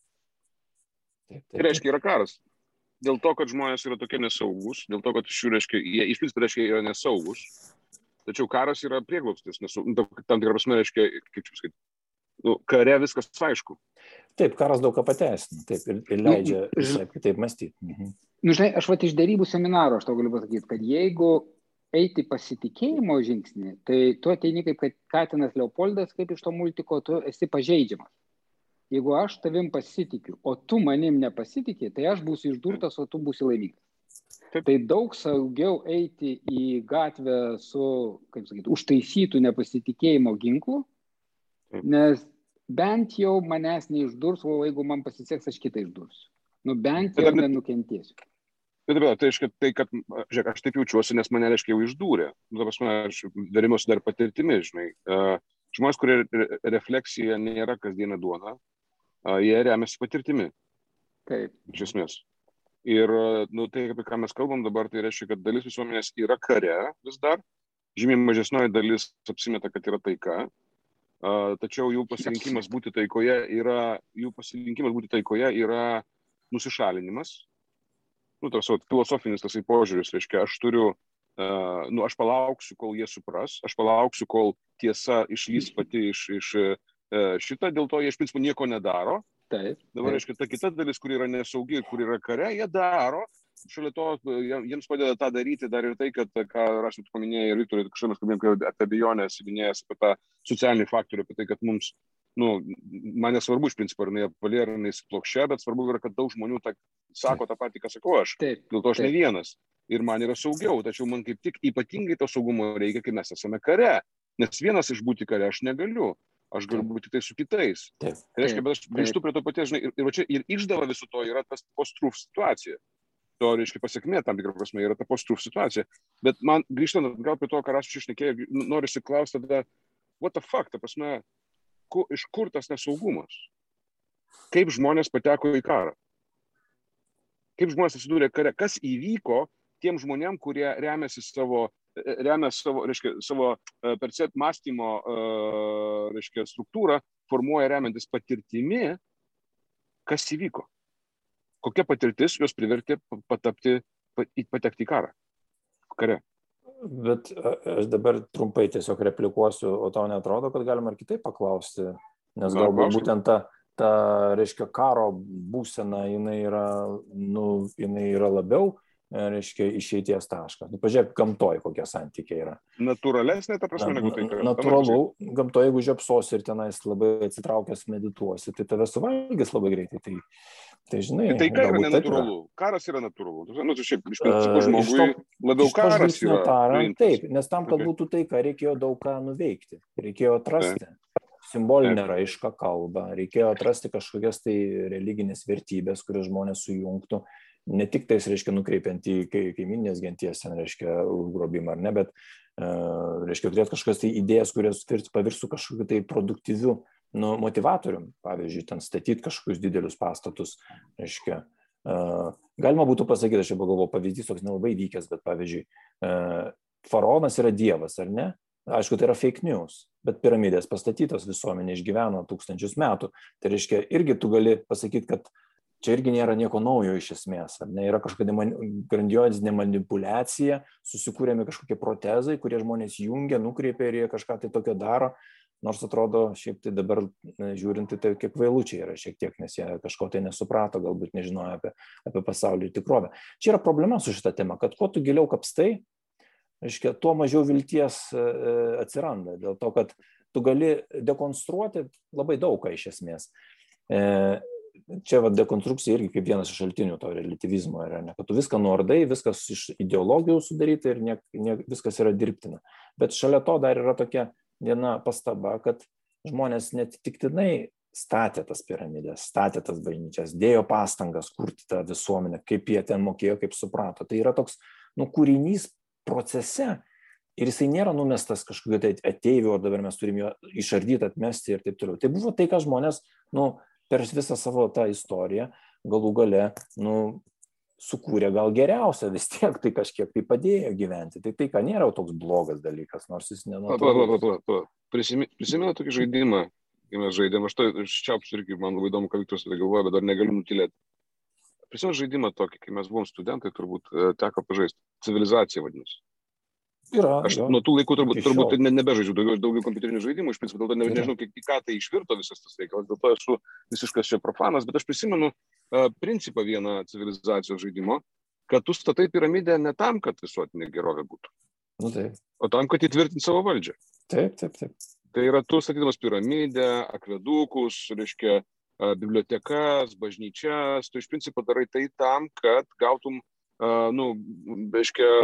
Tai reiškia, yra karas. Dėl to, kad žmonės yra tokie nesaugus, dėl to, kad jie iš principo reiškia yra nesaugus. Tačiau karas yra prieglobstis, tam tikrą prasme reiškia, kaip čia pasakyti, kare viskas aišku. Taip, karas daug ką pateisina, taip, ir leidžia visai kitaip mąstyti. Žinai, aš iš derybų seminaro, aš to galiu pasakyti, kad jeigu eiti pasitikėjimo žingsnį, tai tu ateini kaip Katinas Leopoldas, kaip iš to multiko, tu esi pažeidžiamas. Jeigu aš tavim pasitikiu, o tu manim nepasitikė, tai aš būsiu išdurtas, o tu būsi laimingas. Taip. Tai daug saugiau eiti į gatvę su, kaip sakyti, užtaisytų nepasitikėjimo ginklu, nes bent jau manęs neišdurs, o jeigu man pasiseks, aš kitą išdursiu. Bent jau nenukentėsiu. Bet tai, kad žiūrėk, aš taip jaučiuosi, nes mane reiškia jau išdūrė. Aš darimuosi dar patirtimi, žinai. Žmonės, kurie refleksija nėra kasdienė duona, jie remiasi patirtimi. Taip. Iš esmės. Ir tai, apie ką mes kalbam dabar, tai reiškia, kad dalis visuomenės yra kare vis dar, žymiai mažesnioji dalis apsimeta, kad yra taika, tačiau jų pasirinkimas būti taikoje yra nusišalinimas. Tas filosofinis tasai požiūris, reiškia, aš palauksiu, kol jie supras, aš palauksiu, kol tiesa išlys pati iš šitą, dėl to jie iš principo nieko nedaro. Taip. Dabar, reiškia, ta kita dalis, kur yra nesaugi, kur yra kare, jie daro. Šalia to, jiems padeda tą daryti dar ir tai, kad, ką Rasiu paminėjai ir Viktorai, kažkaip mes kalbėjome apie abejonės, minėjęs apie tą socialinį faktorių, apie tai, kad mums, man nesvarbu iš principo, ar jinai apvalė, ar jinai plokščia, bet svarbu yra, kad daug žmonių sako tą patį, ką sakau aš. Taip. Dėl to aš ne vienas. Ir man yra saugiau, tačiau man kaip tik ypatingai to saugumo reikia, kai mes esame kare. Nes vienas išbūti kare aš negaliu. Aš galiu būti tai su kitais. Tai reiškia, bet aš grįžtu prie to paties, žinai, ir išdava viso to yra tas post-truth situacija. To, reiškia, pasiekmė tam tikrą prasme yra ta post-truth situacija. Bet man grįžtant gal prie to, ką Rasiu šnekėjo, norisi klausti tada, what the fuck, ta prasme, iš kur tas nesaugumas? Kaip žmonės pateko į karą? Kaip žmonės atsidūrė kare? Kas įvyko tiem žmonėm, kurie remia savo mąstymo struktūrą, formuoja remiantis patirtimi, kas įvyko? Kokia patirtis juos privertė patekti į karą? Kare. Bet aš dabar trumpai tiesiog replikuosiu, o tau neatrodo, kad galima ir kitaip paklausti, nes galbūt būtent ta reiškia, karo būsena, jinai yra labiau reiškia, išeities taškas. Nu, pažiūrėk, gamtoje kokie santykiai yra. Natūralesnė, ta prasme, negu tai, ką... Natūralu, gamtoje, jeigu žiopsosi ir tenais labai atsitraukęs medituosi, tai tave suvalgys labai greitai. Tai žinai, tai ką yra nenatūralu? Karas yra natūralu. Nu, tai šiaip, iš principo, žmogui labiau karas yra. Taip, nes tam, kad būtų taika, reikėjo daug ką nuveikti. Reikėjo atrasti simbolinę raišką, kalbą, reikėjo atrasti kažkokias tai religinės vertybės, kurias žmonės sujungtų. Ne tik tais, reiškia, nukreipiant į kaiminės genties, reiškia, užgrobimą ar ne, bet, reiškia, turėti kažkokias tai idėjas, kurios pavirstų kažkokiu tai produktyviu motivatorium, pavyzdžiui, ten statyti kažkokius didelius pastatus, reiškia. Galima būtų pasakyti, aš jau pagalvoju, pavyzdys toks nelabai vykęs, bet, pavyzdžiui, faraonas yra dievas, ar ne? Aišku, tai yra fake news, bet piramidės pastatytos, visuomenė išgyveno tūkstančius metų. Tai reiškia, irgi tu gali pasakyti, kad čia irgi nėra nieko naujo iš esmės. Ar ne? Yra kažkokia grandiozinė manipulacija, susikūrėme kažkokie protezai, kurie žmonės jungia, nukreipia ir jie kažką tai tokio daro. Nors atrodo, šiaip tai dabar žiūrint, tai kiek vailučiai yra šiek tiek, nes jie kažko tai nesuprato, galbūt nežinojo apie pasaulį ir tikrovę. Čia yra problema su šita tema, kad kuo tu giliau kapstai, reiškia, tuo mažiau vilties atsiranda, dėl to, kad tu gali dekonstruoti labai daug ką iš esmės. Čia dekonstrukcija irgi kaip vienas iš šaltinių to relativizmo yra, ne, kad tu viską nuardai, viskas iš ideologijų sudaryta ir viskas yra dirbtina. Bet šalia to dar yra tokia viena pastaba, kad žmonės neatsitiktinai statė tas piramidės, statė tas bažnyčias, dėjo pastangas kurti tą visuomenę, kaip jie ten mokėjo, kaip suprato. Tai yra toks kūrinys procese ir jisai nėra numestas kažkokio tai ateivių, o dabar mes turim jo išardyti, atmesti ir taip toliau. Tai buvo tai, ką žmonės per visą savo tą istoriją galų gale sukūrė gal geriausia, vis tiek tai kažkiek tai padėjo gyventi. Tai ką nėra toks blogas dalykas, nors jis nenatūralus. Prisimenu tokį žaidimą, kai mes žaidėm, aš to čiaupsiu irgi, man labai įdomu, ką Viktoras tai galvoja, bet dar negaliu nutylėti. Prisimenu žaidimą tokį, kai mes buvom studentai, turbūt teko pažaisti. Civilizacija vadinasi. Aš nuo tų laikų turbūt nebežaidžiu daugiau kompiuterinių žaidimų, iš principo, dėl to nežinau, ką tai išvirto visas tas reikalas, dėl to esu visiškas čia profanas, bet aš prisimenu principą vieną civilizacijos žaidimo, kad tu statai piramidę ne tam, kad visuotinė gerovė būtų, o tam, kad įtvirtinti savo valdžią. Taip. Tai yra tu statydamas piramidę, akvedukus, reiškia, bibliotekas, bažnyčias, tu iš principo darai tai tam, kad gautum, reiškia,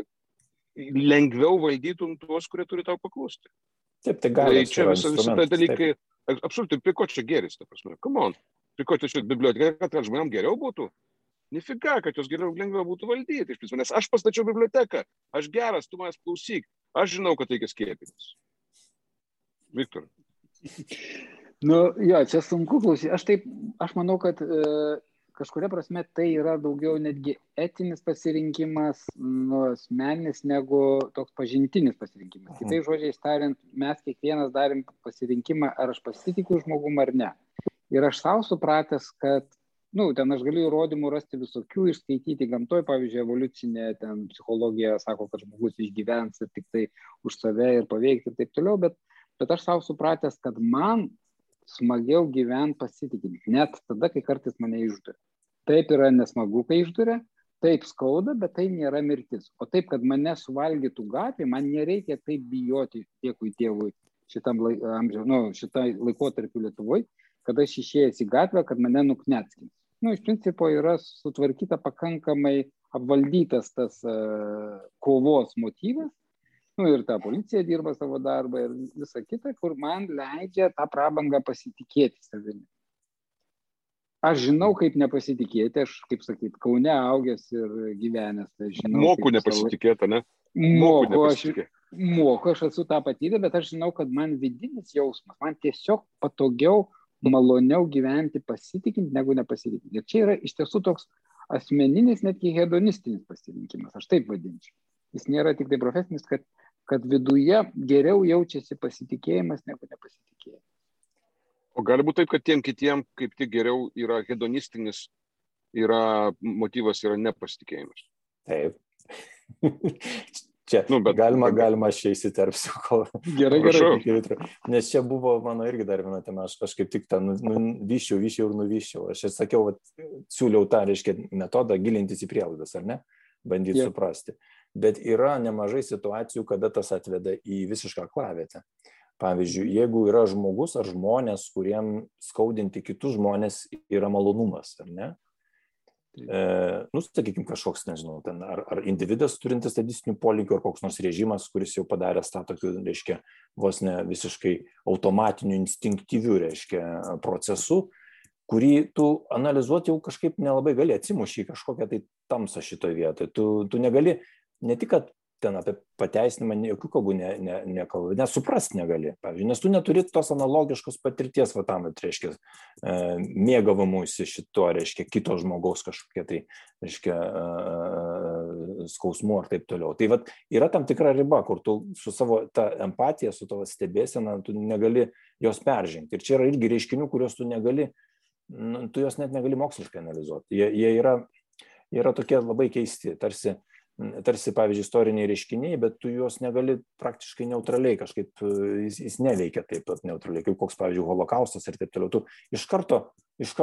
lengviau valdytum tuos, kurie turi tau paklusti. Taip, tai gali. Čia visi dalykai, absoliučiai, prie ko čia geris, ta prasme, come on, prie ko čia biblioteka, kad žmonėm geriau būtų? Nifiga, kad jos geriau lengviau būtų valdyti, nes aš pastačiau biblioteką, aš geras, tu manęs klausyk, aš žinau, kad reikia skiepytis. Viktor. Čia sunku klausyti. Aš manau, kad kažkuria prasme tai yra daugiau netgi etinis pasirinkimas, asmeninis, negu toks pažintinis pasirinkimas. Kitais žodžiais tariant, mes kiekvienas darėm pasirinkimą, ar aš pasitikiu žmogum ar ne. Ir aš savo supratęs, kad, ten aš galiu įrodymų rasti visokių, išskaityti gamtoj, pavyzdžiui, evoliucinė psichologija sako, kad žmogus išgyvens ir tik tai už save ir paveikti ir taip toliau, bet aš savo supratęs, kad man smagiau gyventi pasitikint, net tada, kai kartais mane išduria. Taip yra nesmagu, kai išduria, taip skauda, bet tai nėra mirtis. O taip, kad mane suvalgytų gatvė, man nereikia taip bijoti, dėkui Dievui, šitam laikotarpiu Lietuvoje, kad aš išėjęs į gatvę, kad mane nuknetskins. Iš principo yra sutvarkyta pakankamai apvaldytas tas kovos motyvas, ir ta policija dirba savo darbą ir visa kita, kur man leidžia tą prabangą pasitikėti savimi. Aš žinau, kaip nepasitikėti, aš, kaip sakyt, Kaune augęs ir gyvenęs. Moku nepasitikėti, ne? Moku, aš esu tą patyrę, bet aš žinau, kad man vidinis jausmas, man tiesiog patogiau, maloniau gyventi pasitikint, negu nepasitikint. Ir čia yra iš tiesų toks asmeninis, netgi hedonistinis pasirinkimas, aš taip vadinčiau. Jis nėra tik tai profesinis, kad viduje geriau jaučiasi pasitikėjimas negu nepasitikėjimas. O gali būti taip, kad tiem kitiem kaip tik geriau yra hedonistinis, motyvas yra nepasitikėjimas. Taip. Čia galima aš čia įsiterpsiu, kol... Gerai. Nes čia buvo mano irgi dar viena tema, aš kaip tik tą vyščiau ir nuvyščiau. Aš sakiau, siūliau tą, reiškia, metodą gilintis į prielaidas, ar ne? bandyti suprasti. Bet yra nemažai situacijų, kada tas atveda į visišką aklavietę. Pavyzdžiui, jeigu yra žmogus ar žmonės, kuriem skaudinti kitus žmonės yra malonumas, ar ne? Sakykime, kažkoks, nežinau, ten, ar individas turintis sadistinių polinkių, ar koks nors režimas, kuris jau padaręs tą tokių, reiškia, vos ne visiškai automatinių, instinktyvių, reiškia, procesų, kurį tu analizuoti jau kažkaip nelabai gali, atsimuši į kažkokią tai tamsą šitoje vietoje. Tu negali, ne tik, kad ten apie pateisinimą jokių kalbų nekalbų, nesuprast negali, pavyzdžiui, nes tu neturi tos analogiškos patirties, va tam, reiškia, mėgavimuisi šito, reiškia, kito žmogaus kažkokie tai, reiškia, skausmu ar taip toliau. Tai va, yra tam tikra riba, kur tu su savo ta empatija, su tavo stebėsena, tu negali jos peržengti. Ir čia yra irgi reiškinių, kuriuos tu negali, tu jos net negali moksliškai analizuoti. Jie yra tokie labai keisti, tarsi, pavyzdžiui, istoriniai reiškiniai, bet tu juos negali praktiškai neutraliai kažkaip, jis neveikia taip pat neutraliai, kaip koks, pavyzdžiui, holokaustas ir taip toliau. Tu iš karto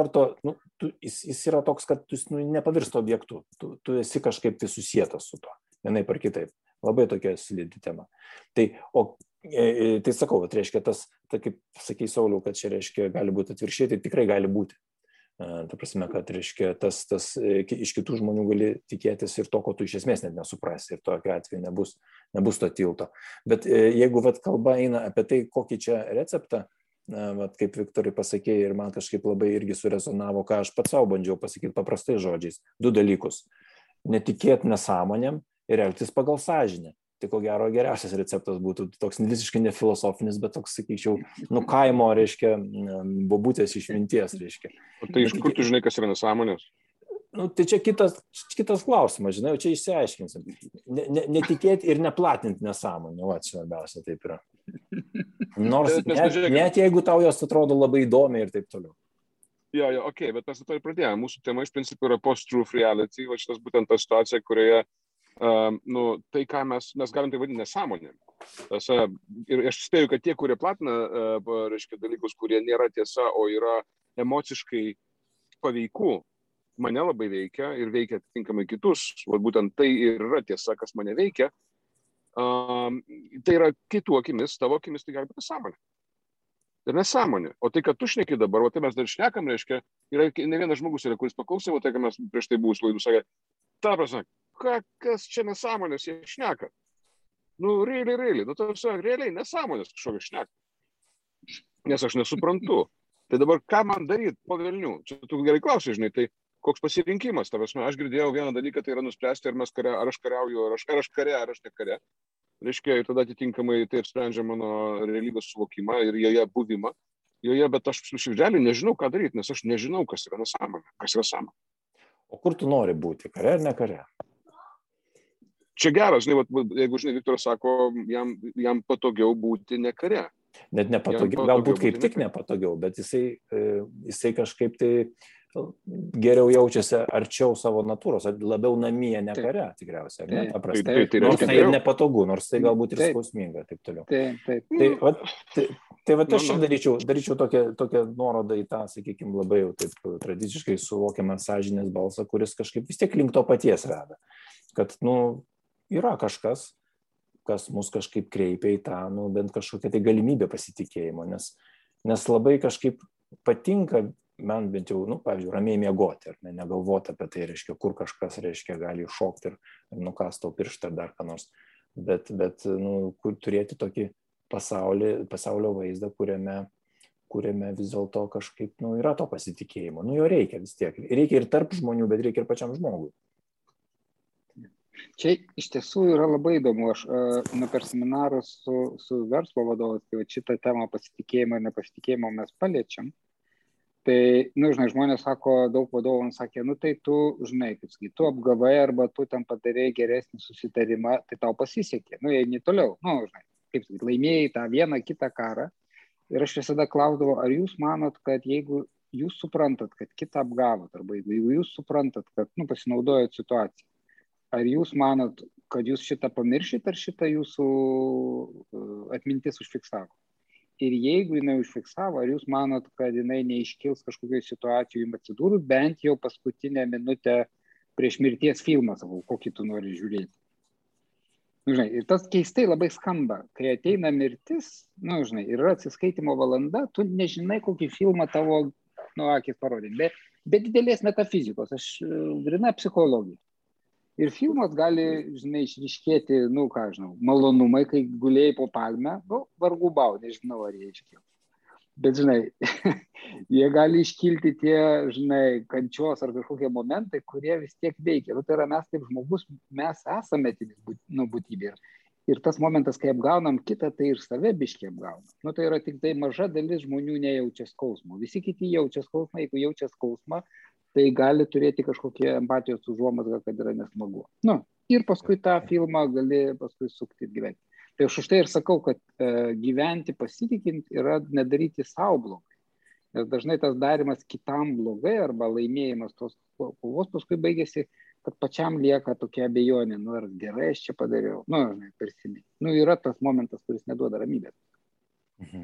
jis yra toks, kad tu nepavirsta objektu, tu esi kažkaip tai susietas su to, vienaip ar kitaip. Labai tokia slidi tema. Tai sakau, tai reiškia tas, tai kaip sakei, Sauliau, kad čia reiškia gali būti atvirkščiai, tai tikrai gali būti. Ta prasme, kad reiškia, tas iš kitų žmonių gali tikėtis ir to, ko tu iš esmės net nesuprasi, ir tokiu atveju nebus to tilto. Bet jeigu kalba eina apie tai, kokį čia receptą, kaip Viktorai pasakėjai, ir man kažkaip labai irgi surezonavo, ką aš pats savo bandžiau pasakyti paprastai žodžiais, 2 dalykus. Netikėti nesąmonėm ir elgtis pagal sąžinę. Tai ko gero geriausias receptas būtų toks visiškai nefilosofinis, bet toks, sakyčiau, kaimo, reiškia, bobutės išminties, reiškia. O tai iš kur tu žinai, kas yra nesąmonės? Tai čia kitas klausimas, žinai, čia išsiaiškinsim. Netikėti ir neplatinti nesąmonę, va, čia labiausiai taip yra. Nors net jeigu tau jos atrodo labai įdomiai ir taip toliau. Jo, bet mes to ir pradėjome. Mūsų tema iš principo yra post-truth reality, va šitas būtent ta situacija, kurioje tai, ką mes galim tai vadinti nesąmonėm. Ir aš spėju, kad tie, kurie platina, reiškia, dalykus, kurie nėra tiesa, o yra emociškai paveikų, mane labai veikia ir veikia atitinkamai kitus. Va, būtent tai ir yra tiesa, kas mane veikia. Tai yra kitų akimis, tavo akimis, tai gali būti nesąmonė. Tai nesąmonė. O tai, kad tu šneki dabar, o tai mes dar šnekam, reiškia, yra ne vienas žmogus, kuris paklausė, o tai, kad mes prieš tai buvusių laidų sakė, ta prasme, kas čia nesąmonės jie šneka? Realiai, realiai nesąmonės kažkokia šneka. Nes aš nesuprantu. Tai dabar ką man daryti po velnių? Čia tu gerai klausai, žinai, tai koks pasirinkimas? Ta prasme, aš girdėjau vieną dalyką, tai yra nuspręsti, ar aš kariauju, ar aš ne kare. Reiškia, ir tada atitinkamai tai sprendžia mano realybės suvokimą ir joje buvimą. Bet aš širdžiai nežinau, ką daryti, nes aš nežinau, kas yra nesąmonė. Kas yra sąmonė. O kur tu nori būti? Kare ar ne kare? Čia geras, žinai, jeigu, žinai, Viktoras sako, jam patogiau būti ne kare. Net nepatogiau, galbūt kaip tik nepatogiau, bet jisai kažkaip tai geriau jaučiasi arčiau savo natūros, labiau namie, ne kare, tikriausiai, ar ne? Paprastai. Nors tai ir nepatogu, nors tai galbūt ir skausminga, taip toliau. Tai aš daryčiau tokią nuorodą į tą, sakykime, labai jau taip tradiciškai suvokiamą sąžinės balsą, kuris kažkaip vis tiek link to paties veda. Kad, yra kažkas, kas mus kažkaip kreipia į tą, bent kažkokią tai galimybę pasitikėjimo, nes labai kažkaip patinka man bent jau, pavyzdžiui, ramiai miegoti, ar negalvoti apie tai, reiškia, kur kažkas, reiškia, gali iššokti ir nukasti tau pirštą ar dar ką nors, bet turėti tokį pasaulio vaizdą, kuriame vis dėlto kažkaip, yra to pasitikėjimo, jo reikia vis tiek, reikia ir tarp žmonių, bet reikia ir pačiam žmogui. Čia iš tiesų yra labai įdomu, aš per seminarus su verslo vadovas, tai šitą temą pasitikėjimo ir nepasitikėjimo mes paliečiam. Tai, žinai, žmonės sako, daug vadovų sakė, tai tu, žinai, kaip sakai, tu apgavai arba tu ten padarėjai geresnį susitarimą, tai tau pasisekė, eini toliau, žinai, kaip sakai, laimėjai tą vieną kitą karą. Ir aš visada klausdavau, ar jūs manot, kad jeigu jūs suprantat, kad kitą apgavot, arba jeigu jūs suprantat, kad, pasinaudojot situaciją, ar jūs manot, kad jūs šitą pamiršit, ar šitą jūsų atmintis užfiksavo? Ir jeigu jinai užfiksavo, ar jūs manot, kad jinai neiškils kažkokioje situacijoje jums atsidūrus, bent jau paskutinę minutę prieš mirties filmą, sakau, kokį tu nori žiūrėti. Nu, žinai, ir tas keistai labai skamba, kai ateina mirtis, nu, žinai, ir yra atsiskaitimo valanda, tu nežinai, kokį filmą tavo akis parodė. Be didelės metafizikos, aš grina psichologija. Ir filmas gali, žinai, išryškėti, nu, ką žinau, malonumai, kai gulėjai po palmę, nu, vargu bau, nežinau, ar jie iškils. Bet, žinai, jie gali iškilti tie, žinai, kančios ar kažkokie momentai, kurie vis tiek veikia. Nu, tai yra mes kaip žmogus, mes esame būtybė. Ir tas momentas, kai apgaunam kitą, tai ir save biškį apgaunam. Nu, tai yra tik tai maža dalis žmonių nejaučia skausmo. Visi kiti jaučia skausmą, jeigu jaučia skausmą, tai gali turėti kažkokie empatijos užuomazgą, kad yra nesmagu. Nu, ir paskui tą filmą gali paskui sukti ir gyventi. Tai aš už tai ir sakau, kad gyventi pasitikint yra nedaryti savo blogai. Nes dažnai tas darimas kitam blogai arba laimėjimas tos kovos paskui baigėsi, kad pačiam lieka tokia abejonė, nu ar gerai aš čia padariau, nu, prisimint. Nu, yra tas momentas, kuris neduoda ramybės. Mhm.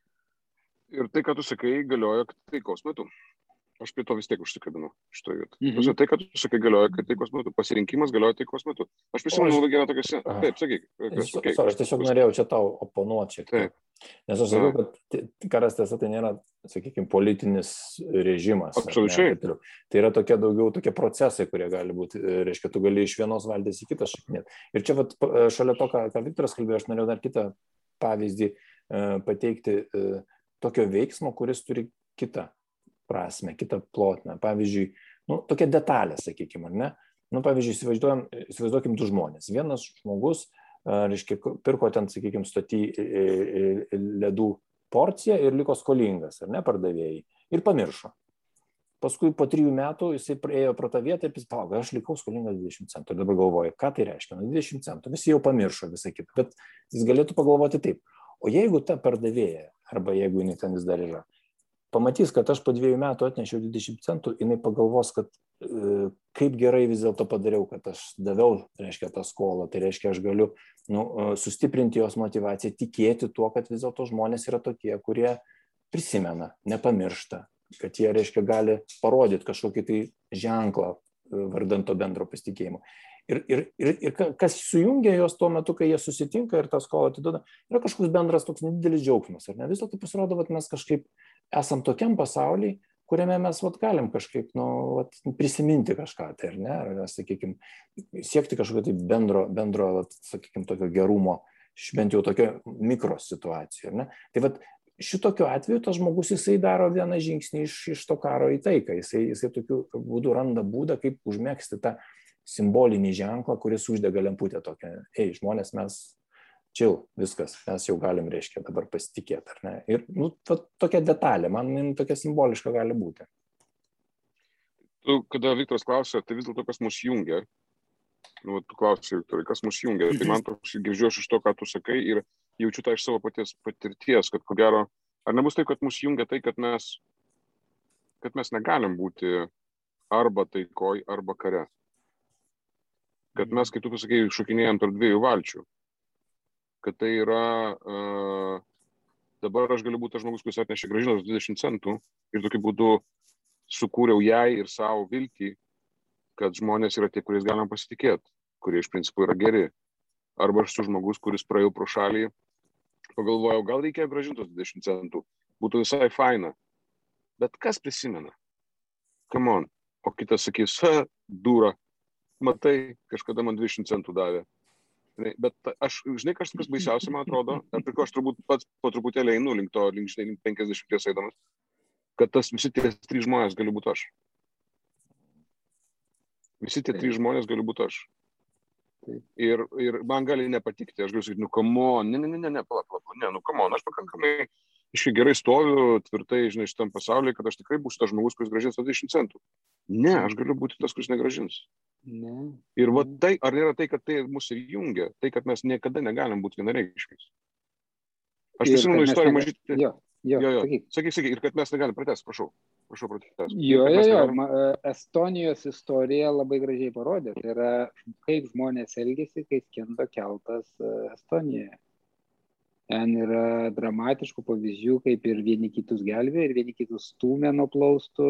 Ir tai, ką tu sakai, galioja taikos metu. Aš prie to vis tiek užsikabinu šitoje vietoje. Tai, kad tu sakai, galioja taikos metu. Pasirinkimas galioja taikos metu. Aš prisimenu labai gerą tokią... Taip, sakyk. Aš tiesiog norėjau čia tau oponuoti šiek tiek. Nes aš sakiau, kad karas tiesa tai nėra, sakykime, politinis režimas. Absoliučiai. Tai yra daugiau tokie procesai, kurie gali būti, reiškia, tu gali iš vienos valdės į kitą šaknėti. Ir čia vat, šalia to, ką Viktoras kalbėjo, aš norėjau dar kitą pavyzdį pateikti tokio veiksmo, kuris turi kitą prasme, kitą plotmę. Pavyzdžiui, nu, tokia detalė, sakykime, ar ne? Nu, pavyzdžiui, įsivaizduokim du žmonės. Vienas žmogus, reiškia, pirko ten, sakykime, stotį ledų porciją ir liko skolingas, ar ne, pardavėjai. Ir pamiršo. Paskui po 3 metų jisai ėjo pro tą vietą ir jis palauk, aš likau skolingas 20 centų. Ir dabar galvoja, ką tai reiškia? Nu, 20 centų. Visi jau pamiršo visą kitą. Bet jis galėtų pagalvoti taip. O jeigu ta pardavėja, arba jeigu jinai ten vis dar yra, pamatys, kad aš po 2 metų atnešiau 20 centų, jinai pagalvos, kad kaip gerai vis dėlto padariau, kad aš daviau, reiškia, tą skolą. Tai reiškia, aš galiu sustiprinti jos motivaciją, tikėti tuo, kad vis dėlto žmonės yra tokie, kurie prisimena, nepamiršta, kad jie, reiškia, gali parodyti kažkokį tai ženklą vardant to bendro pasitikėjimo. Ir kas sujungia juos tuo metu, kai jie susitinka ir tą skolą atiduoda, yra kažkoks bendras toks nedidelis džiaugsmas. Ar ne? Vis dėlto pasirodo, kad mes kažkaip esam tokiam pasaulyje, kuriame mes galim kažkaip prisiminti kažką, tai ar ne, ar, sakykime, siekti kažkokio tai bendro sakykime, tokio gerumo, bent jau tokio mikro situacijų. Ne? Tai šitokiu atveju tas žmogus jisai daro vieną žingsnį iš to karo į taiką, jisai tokiu būdu randa būdą, kaip užmegzti tą simbolinį ženklą, kuris uždega lemputę tokią, žmonės mes čia viskas, mes jau galim, reiškia, dabar pasitikėti, ar ne? Ir tokia detalė, man tokia simboliška gali būti. Tu, kada Viktoras klausė, tai vis dėlto kas mus jungia? Tu klausai, Viktorai, kas mus jungia? Tai man toks girdžiu iš to, ką tu sakai ir jaučiu tą iš savo paties patirties, kad ko gero, ar nebus taip, kad mus jungia tai, kad mes negalim būti arba taikoj, arba kare. Kad mes, kaip tu pasakai, šokinėjom tarp 2 valčių. Kad tai yra, dabar aš galiu būti tas žmogus, kuris atnešė grąžinos 20 centų ir tokiu būdu sukūriau jai ir savo viltį, kad žmonės yra tie, kuriais galim pasitikėti, kurie iš principo yra geri. Arba aš esu žmogus, kuris praėjau pro šalį, pagalvojau, gal reikia grąžintos 20 centų, būtų visai faina. Bet kas prisimena? Come on. O kitas sakys, dūra, matai, kažkada man 20 centų davė. Bet aš, žinai, kažkas baisiausia, man atrodo, apie ko aš turbūt pats po truputėlį einu link 50 eidamas, kad visi tie 3 žmonės gali būti aš. Visi tie 3 žmonės gali būti aš. Ir man gali nepatikti, aš galiu sakyti, come on, come on, aš pakankamai gerai stoviu, tvirtai, žinai, šitam pasaulyje, kad aš tikrai būsiu tas žmogus, kuris grąžins 20 centų. Ne, aš galiu būti tas, kuris negrąžins. Ne. Ir tai, ar nėra tai, kad tai mus ir jungia, tai, kad mes niekada negalim būti vienareikšmiais. Aš prisimenu istoriją mažytį. Jo. Sakyk, ir kad mes negalim pratęsti, prašau pratęsti. Jo. Estonijos istorija labai gražiai parodė. Tai yra, kaip žmonės elgėsi, kai skendo keltas Estonijoje. Ten yra dramatiškų pavyzdžių, kaip ir vieni kitus gelbėjo, ir vieni kitus stūmė nuo plaustų.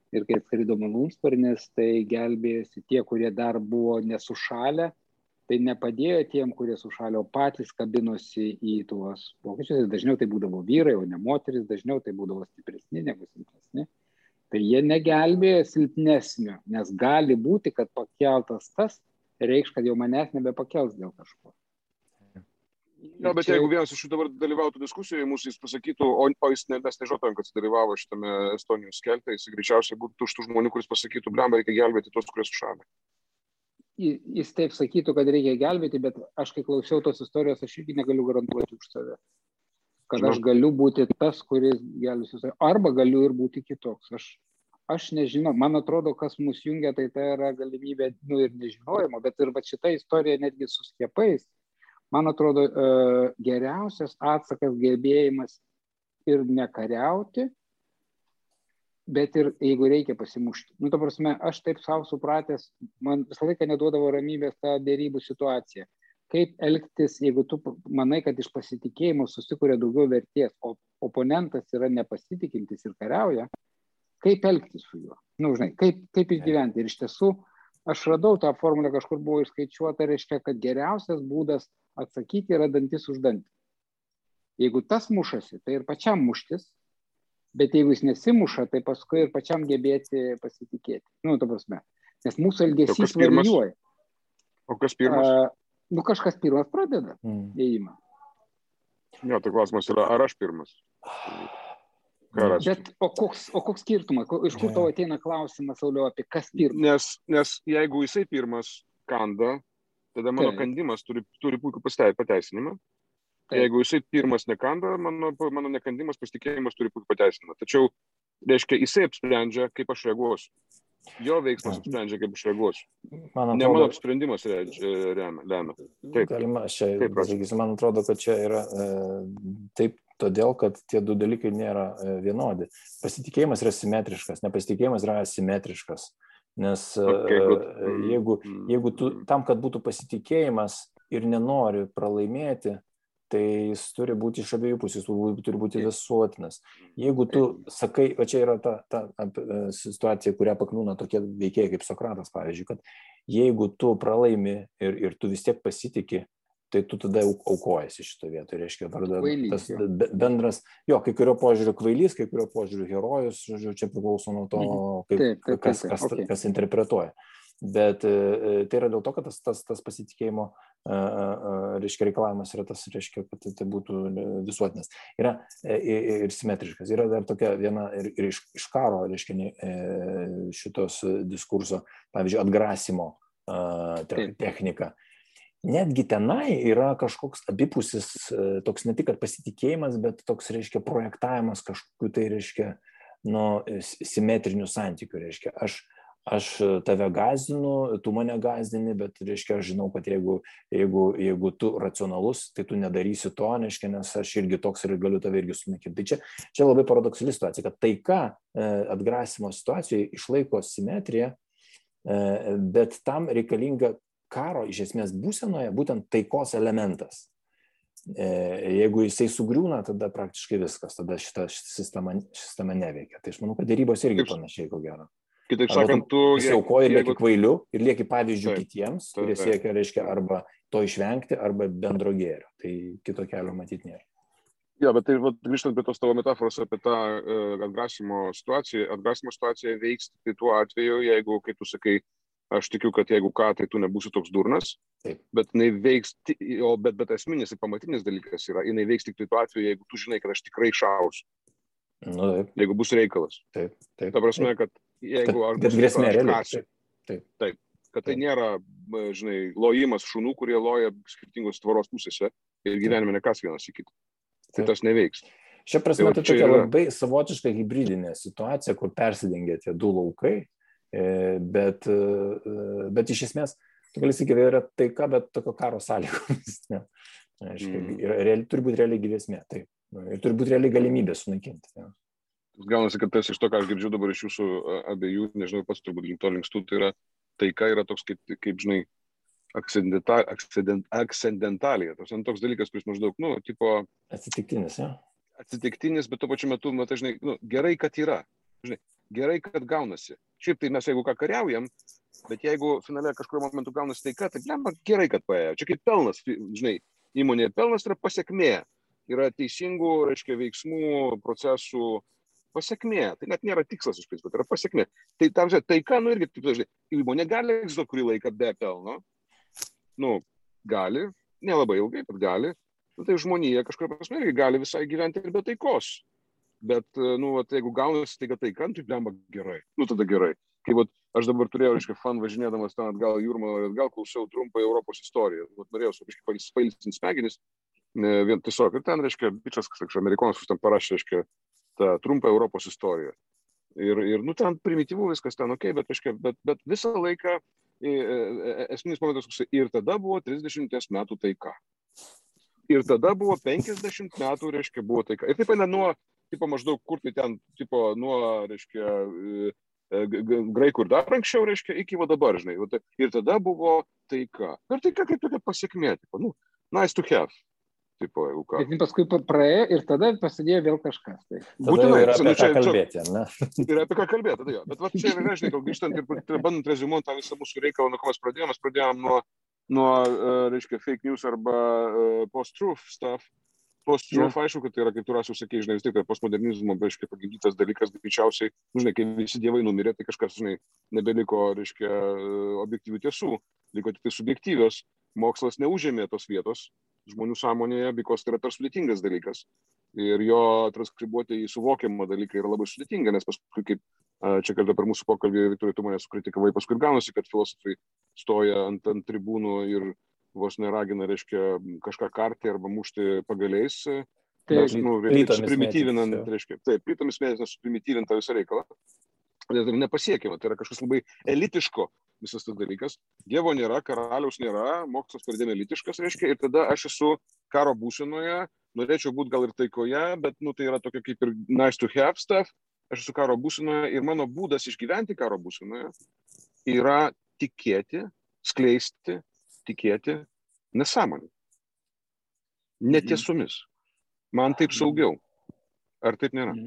ir kai atskrido malūnsparnis, tai gelbėjosi tie, kurie dar buvo nesušalę, tai nepadėjo tiem, kurie sušalė, o patys kabinosi į tuos pokyčius. Dažniau tai būdavo vyrai, o ne moteris, dažniau tai būdavo stipresni negu silpnesni. Tai jie negelbėjo silpnesnio, nes gali būti, kad pakeltas tas reikš, kad jau manęs nebepakels dėl kažko. Ja, bet jeigu vienas iš jų dabar dalyvautų diskusijoje, mūsų jis pasakytų, o mes nežinotumėm, kad jis dalyvavo šitame Estonijos kelte, jis greičiausiai būtų iš tų žmonių, kuris pasakytų, blemba, reikia gelbėti tos, kurie sušalė. Jis taip sakytų, kad reikia gelbėti, bet aš kai klausiau tos istorijos, aš irgi negaliu garantuoti už save. Kad aš galiu būti tas, kuris gelbėsi save, arba galiu ir būti kitoks. Aš nežinau, man atrodo, kas mus jungia, tai yra galimybė, ir nežinojimo, bet ir va šita istorija netgi su skiepais. Man atrodo, geriausias atsakas gebėjimas ir nekariauti, bet ir jeigu reikia pasimušti. Ta prasme, aš taip savo supratęs, man visą laiką neduodavo ramybės tą dėrybų situaciją. Kaip elgtis, jeigu tu manai, kad iš pasitikėjimo susikuria daugiau vertės, o oponentas yra nepasitikintis ir kariauja, kaip elgtis su juo? Žinai, kaip išgyventi. Ir iš tiesų, aš radau tą formulę, kažkur buvo išskaičiuota, reiškia, kad geriausias būdas atsakyti yra dantis už dantį. Jeigu tas mušasi, tai ir pačiam muštis, bet jeigu jis nesimuša, tai paskui ir pačiam gebėti pasitikėti. Ta prasme. Nes mūsų elgesys varijuoja. O kas pirmas? Kažkas pirmas pradeda ėjimą. Jo, tai klausimas yra, ar aš pirmas? Bet, o koks skirtumas? Iš kur tavo ateina klausimas, Sauliau, apie kas pirmas? Nes jeigu jisai pirmas kanda, tada mano kandimas turi puikų pateisinimą. Jeigu jisai pirmas nekanda, mano nekandimas, pasitikėjimas turi puikų pateisinimą. Tačiau, reiškia, jisai apsprendžia, kaip aš reaguosiu. Jo veiksmas apsprendžia, kaip aš reaguosiu. Ne mano apsprendimas lemia. Taip. Galima, aš čia pasakysiu, man atrodo, kad čia yra taip, todėl, kad tie du dalykai nėra vienodi. Pasitikėjimas yra simetriškas, nepasitikėjimas yra asimetriškas. Nes jeigu tu tam, kad būtų pasitikėjimas ir nenori pralaimėti, tai jis turi būti iš abiejų pusės, turi būti visuotinas. Jeigu tu sakai, o čia yra ta situacija, kurią pakliūna tokie veikėjai kaip Sokratas, pavyzdžiui, kad jeigu tu pralaimi ir tu vis tiek pasitiki, tai tu tada aukojasi šito vietoje. Reiškia, tas bendras, kai kurio požiūrių kvailys, kai kurio požiūrių herojus, čia priklauso nuo to, kas interpretuoja. Bet tai yra dėl to, kad tas pasitikėjimo reikalavimas yra tas, reiškia, kad tai būtų visuotinas. Yra ir simetriškas. Yra dar tokia viena ir iš karo, reiškia, šitos diskurso, pavyzdžiui, atgrasimo technika. Netgi tenai yra kažkoks abipusis, toks ne tik pasitikėjimas, bet toks, reiškia, projektavimas kažkokiu tai, reiškia, simetrinių santykių, reiškia, aš tave gąsdinu, tu mane gąsdini, bet, reiškia, aš žinau, kad jeigu tu racionalus, tai tu nedarysi to, reiškia, nes aš irgi toks ir galiu tave irgi sunaikinti. Tai čia labai paradoksali situacija, kad taika atgrasimo situacijoje išlaiko simetriją, bet tam reikalinga karo iš esmės būsenoje būtent taikos elementas. Jeigu jisai sugriūna, tada praktiškai viskas, tada šita sistema neveikia. Tai aš manau, kad dėrybos irgi panašiai, ko gero. Kitaip sakant, tu aukoji ir lieki kvailiu ir lieki pavyzdžių kitiems, kurie siekia, reiškia, arba to išvengti, arba bendro gėrio. Tai kito kelio matyti nėra. Ja, bet tai grįžtant prie tos tavo metaforos apie tą atgrasimo situaciją veiks tai tuo atveju, jeigu, kaip tu sakai, aš tikiu, kad jeigu ką, tai tu nebūsi toks durnas, bet jinai veiks, bet esminis ir pamatinis dalykas yra, jinai veiks tik tai tuo atveju, jeigu tu žinai, kad aš tikrai šausiu. Jeigu bus reikalas. Taip. Ta prasme, kad jeigu aš grėsmė kasiu. Taip. Kad tai nėra, žinai, lojimas šunų, kurie loja skirtingos tvoros pusėse ir gyvenime nekas vienas į kitą. Tai tas neveiks. Šia prasme, tai tokia labai savotiška hibridinė situacija, kur persidengia tie du laukai. Bet iš esmės, tu gali sakyti, yra taika, bet tokio karo sąlygomis. Turi būti realiai grėsmė, taip. Ir turi būti realiai galimybė sunaikinti. Gaunasi, kad tas iš to, ką aš girdžiu dabar iš jūsų abiejų, nežinau, pats turbūt link to linkstų, tai yra taika yra toks, kaip žinai, akcendentalija. Toks dalykas, kuris maždaug, atsitiktinis, atsitiktinis, bet tuo pačiu metu, žinai, gerai, kad yra. Žinai, gerai, kad gaunasi. Šiaip tai mes jeigu ką kariaujam, bet jeigu finale kažkurio momentu gaunasi taika, tai blemba gerai, kad paėjo. Čia kaip pelnas, žinai, įmonėje pelnas yra pasiekmė, yra teisingų, reiškia, veiksmų, procesų pasiekmė. Tai net nėra tikslas iš principo, tai yra pasiekmė. Tai tam, taika, nu irgi, taip, žinai, įmonė gali egzistuoti kurį laiką be pelno, nu, gali, nelabai ilgai, bet gali. Nu, tai žmonija kažkuria prasme irgi gali visai gyventi ir be taikos. Bet, nu, vat, jeigu gaunasi taika, tai blemba gerai. Nu, tada gerai. Kai vat, aš dabar turėjau, reiškia, fan važinėdamas ten atgal Jūrmalą, atgal klausiau trumpą Europos istoriją. Vat, norėjau, reiškia, pailsinti smegenis. Vien tiesiog, ir ten, reiškia, bičias, kažkaip, amerikonas, ten parašė, reiškia, tą trumpą Europos istoriją. Ir, nu, ten primityvų viskas ten, okei, bet, reiškia, bet visą laiką esminis momentas, ir tada buvo 30 metų taika. Ir tada buvo 50 metų, reiškia, buvo taika. Ir taip eina nuo, tipo, maždaug, kur tai ten, tipo, nuo, reiškia, graikų ir dar anksčiau, reiškia, iki va dabar, žinai. Ir tada buvo taika. Ir taika kaip tokia pasiekmė, tipo, nu, nice to have. Tipo, jeigu ką. Ir paskui praėjo ir tada prasidėjo vėl kažkas. Tai. Būtinai yra apie ką kalbėti, ne? Ir apie ką kalbėti, tada jo. Bet va čia yra, žinai, gal grįžtant ir bandant reziumuoti tą visą mūsų reikalą, nuo ko mes pradėjom nuo reiškia, fake news arba post-truth stuff. Post-truth, aišku, kad tai yra, kaip tu rasiu sakei, žinai, vis tiek, tai postmodernizmo, reiškia, pagimdytas dalykas, greičiausiai, žinai, kai visi dievai numirė, tai kažkas, žinai, nebeliko, reiškia, objektyvių tiesų, liko tik tai subjektyvios, mokslas neužėmė tos vietos žmonių sąmonėje, because tai yra per sudėtingas dalykas. Ir jo transkribuoti į suvokiamą dalyką yra labai sudėtinga, nes paskui, kaip čia kalbė per mūsų pokalbį, Viktorai, tu mane sukritikavai, paskui ir gaunasi, kad filosofai stoja ant tribūnų ir vos neragina, reiškia, kažką karti arba mušti pagaliais. Nes, nu, suprimityvinant, reiškia, taip, plytomis mėnesį suprimityvinant tą visą reikalą. Tai nepasiekiama, tai yra kažkas labai elitiško visas tas dalykas. Dievo nėra, karaliaus nėra, mokslas perdėm elitiškas, reiškia, ir tada aš esu karo būsenoje, norėčiau būti gal ir taikoje, bet, nu, tai yra tokia kaip ir nice to have stuff, aš esu karo būsenoje ir mano būdas išgyventi karo būsenoje yra tikėti, skleisti, tikėti nesąmonį. Netiesomis. Man taip saugiau. Ar taip nėra?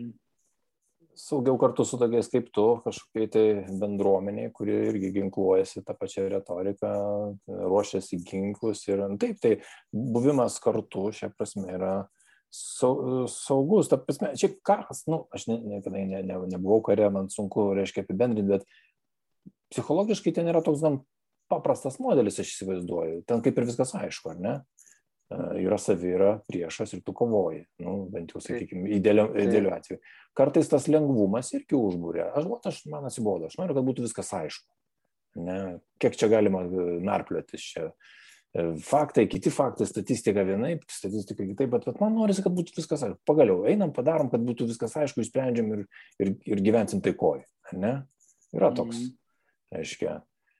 Saugiau kartu su tokiais kaip tu, kažkokiai tai bendruomeniai, kuri irgi ginkluojasi tą pačią retoriką, ruošiasi ginklus ir taip, tai buvimas kartu šia prasme yra saugus. Ta prasme, čia karas, nu, aš niekada nebuvau kare, man sunku, reiškia, apibendrinti, bet psichologiškai ten yra toks gan paprastas modelis, aš įsivaizduoju. Ten kaip ir viskas aišku, ar ne? Yra savi, yra priešas ir tu kovoji, nu, bent jau, sakykime, idealiu atveju. Kartais tas lengvumas irgi užbūrė. Man atsibodo, aš noriu, kad būtų viskas aišku. Ne? Kiek čia galima narpliotis čia? Faktai, kiti faktai, statistika vienaip, statistika kitaip, bet man norisi, kad būtų viskas aišku. Pagaliau, einam, padarom, kad būtų viskas aišku, išsprendžiam ir gyvensim taikoj. Ne? Yra toks, reiškia.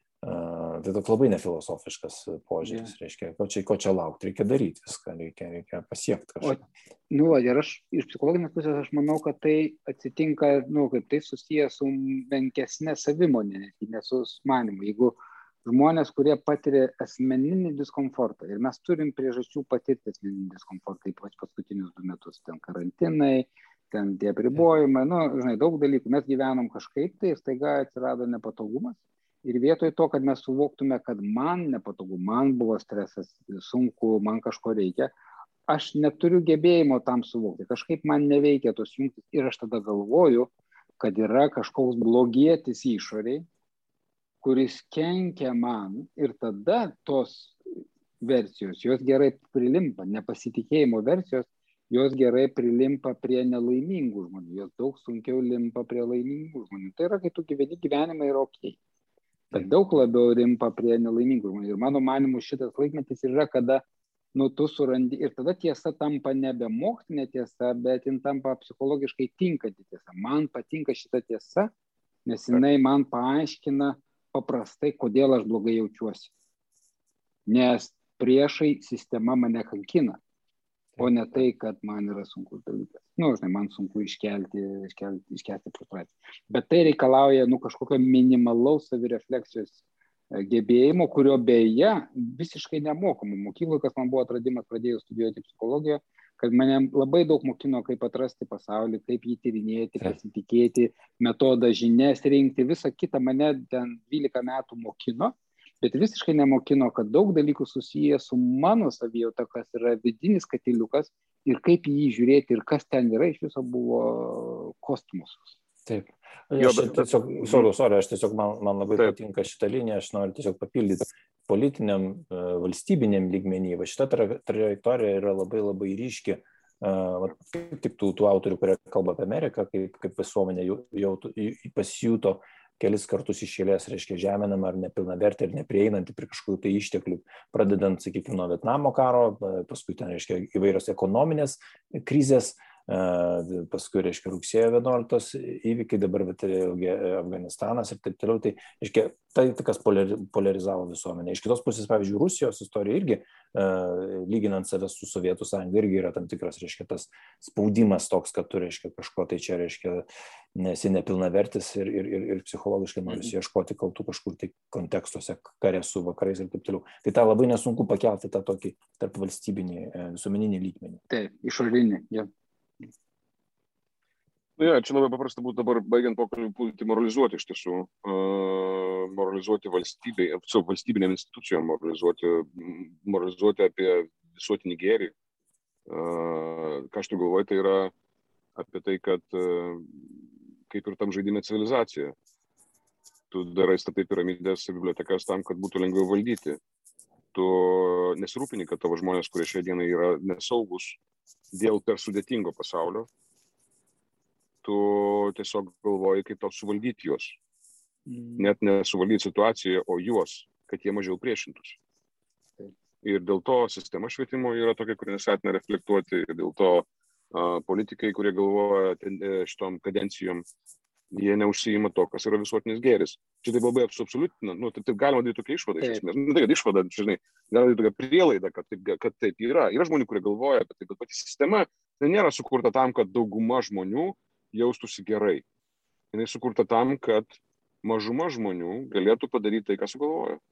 Tai toks labai nefilosofiškas požiūris, reiškia, ko čia laukti, reikia daryti viską, reikia pasiekti kažką. Nu, ir aš iš psichologinės pusės aš manau, kad tai atsitinka, nu, kaip tai susijęs su menkesnė savimonė, ne su manimu. Jeigu žmonės, kurie patiria asmeninį diskomfortą, ir mes turim priežasčių patirti asmeninį diskomfortą, ypač paskutinius 2 metus, ten karantinai, ten tie apribojimai, nu, žinai, daug dalykų, mes gyvenom kažkaip, tai staiga atsirado nepatogumas. Ir vietoj to, kad mes suvoktume, kad man nepatogu, man buvo stresas, sunku, man kažko reikia, aš neturiu gebėjimo tam suvokti. Kažkaip man neveikia tos jungtis ir aš tada galvoju, kad yra kažkoks blogietis išoriai, kuris kenkia man ir tada tos versijos, jos gerai prilimpa, nepasitikėjimo versijos, jos gerai prilimpa prie nelaimingų žmonių, jos daug sunkiau limpa prie laimingų žmonių. Tai yra, kai tu gyveni gyvenimą yra okei. Bet daug labiau rimpa prie nelaimingų žmonių. Ir mano manimu šitas laikmetis yra, kada nu, tu surandi ir tada tiesa tampa nebe mokslinė tiesa, bet jin tampa psichologiškai tinkanti tiesa. Man patinka šita tiesa, nes jinai man paaiškina paprastai, kodėl aš blogai jaučiuosi. Nes priešai sistema mane kankina, o ne tai, kad man yra sunkus dalykas. Nu, žinai, man sunku iškelti frustraciją. Bet tai reikalauja, nu, kažkokio minimalaus savirefleksijos gebėjimo, kurio beje visiškai nemokamų. Mokykloje, kas man buvo atradimas, pradėjus studijuoti psichologiją, kad mane labai daug mokino, kaip atrasti pasaulį, kaip jį tyrinėti, pasitikėti, metodą, žinias rinkti, visą kitą mane ten 12 metų mokino, bet visiškai nemokino, kad daug dalykų susiję su mano savijauta, kas yra vidinis katiliukas ir kaip jį žiūrėti ir kas ten yra, iš viso buvo kosmosas. Taip. Aš tiesiog man labai patinka šitą liniją, aš noriu tiesiog papildyti politiniam, valstybiniam lygmenį. Va šita trajektorija yra labai labai ryški. Tik tų autorių, kurie kalba apie Ameriką, kaip visuomenė jau pasijuto kelis kartus iš eilės, reiškia, žeminama ar nepilnavertė ir neprieinanti prie kažkokių tai išteklių, pradedant, sakykime, nuo Vietnamo karo, paskui ten, reiškia, įvairios ekonominės krizės, paskui, reiškia, rugsėjo 11 įvykiai, dabar Afganistanas ir taip toliau. Tai, reiškia, tai kas polarizavo visuomenę. Iš kitos pusės, pavyzdžiui, Rusijos istorija irgi, lyginant save su Sovietų sąjunga, irgi yra tam tikras, reiškia, tas spaudimas toks, kad tu, reiškia, kažko tai čia, reiškia, nesi nepilnavertis ir psichologiškai norisi ieškoti kaltų kažkur tai kontekstuose, kare su vakarais ir taip toliau. Tai tą labai nesunku pakelti tą tokį tarp valstybinį, visuomeninį lygmenį. Taip, išorinį, jo. Čia labai paprasta būtų dabar, baigiant pokalbį, pulti moralizuoti iš tiesų, moralizuoti valstybei, su valstybinėm institucijom, moralizuoti apie visuotinį gėrį. Ką aš tu galvoju, tai yra apie tai, kad kaip ir tam žaidime civilizacija. Tu darai, statai piramidės ir bibliotekas tam, kad būtų lengviau valdyti. Tu nesirūpini, kad tavo žmonės, kurie šią dieną yra nesaugus dėl per sudėtingo pasaulio, tu tiesiog galvoji, kaip tau suvaldyti juos. Net nesuvaldyti situaciją, o juos, kad jie mažiau priešintųsi. Ir dėl to sistema švietimo yra tokia, kuri neskatina reflektuoti, ir dėl to politikai, kurie galvoja šitom kadencijom, jie neužsiima to, kas yra visuotinis gėris. Čia taip labai absoliutina, taip galima daryti tokią išvadą iš esmės. Tai kad išvada, žinai, galima daryti tokią prielaidą, kad taip yra. Yra žmonių, kurie galvoja apie tai, bet pati sistema nėra sukurta tam, kad dauguma žmonių jaustųsi gerai. Jinai sukurta tam, kad mažuma žmonių galėtų padaryti tai, ką sugalvoja.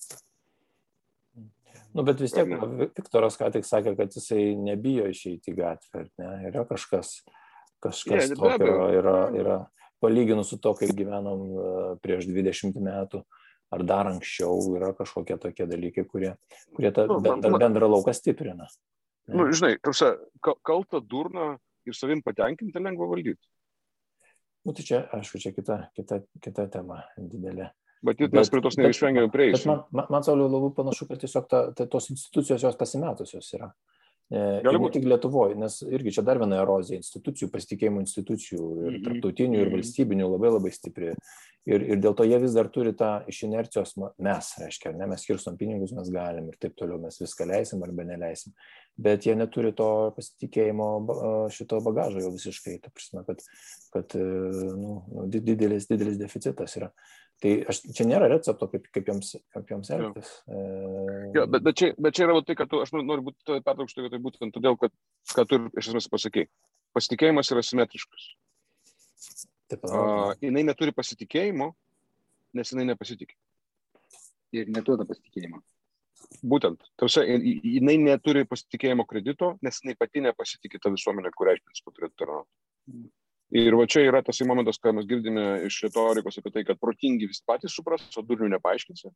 Bet vis tiek, Viktoras ką tik sakė, kad jisai nebijo išeiti į gatvę, ne? Yra kažkas tokio, yra palyginus su to, kaip gyvenom prieš 20 metų, ar dar anksčiau, yra kažkokie tokie dalykai, kurie tą bendrą lauką stiprina. Žinai, kaltą durną ir savim patenkinti lengva valdyti. Tai čia, aišku, čia kita tema didelė. Bet mes prie tos neišvengiamai prieisim. Man Sauliau labai panašu, kad tiesiog tos institucijos jos pasimetusios yra. Ir ne tik Lietuvoje, nes irgi čia dar viena erozija institucijų, pasitikėjimų institucijų ir tarptautinių ir valstybinių labai labai stipri. Ir dėl to jie vis dar turi tą iš inercijos mes, reiškia, ne, mes skirstom pinigus, mes galim ir taip toliau, mes viską leisim arba neleisim. Bet jie neturi to pasitikėjimo šito bagažo jau visiškai, ta prasme, kad didelis deficitas yra. Tai čia nėra recepto, kaip joms elgtis. Bet čia yra tai, kad aš noriu būti pertraukštai, tai būtent todėl, kad tu iš esmės pasakei. Pasitikėjimas yra simetriškas. Jinai neturi pasitikėjimo, nes jinai nepasitikė. Ir neduoda pasitikėjimo. Būtent. Jinai neturi pasitikėjimo kredito, nes jinai pati nepasitikė tą visuomenę, kurią iš principo turėtų tarnauti. Ir va čia yra tas momentas, ką mes girdime iš retorikos apie tai, kad protingi vis patys supras, o durnių nepaaiškinsi.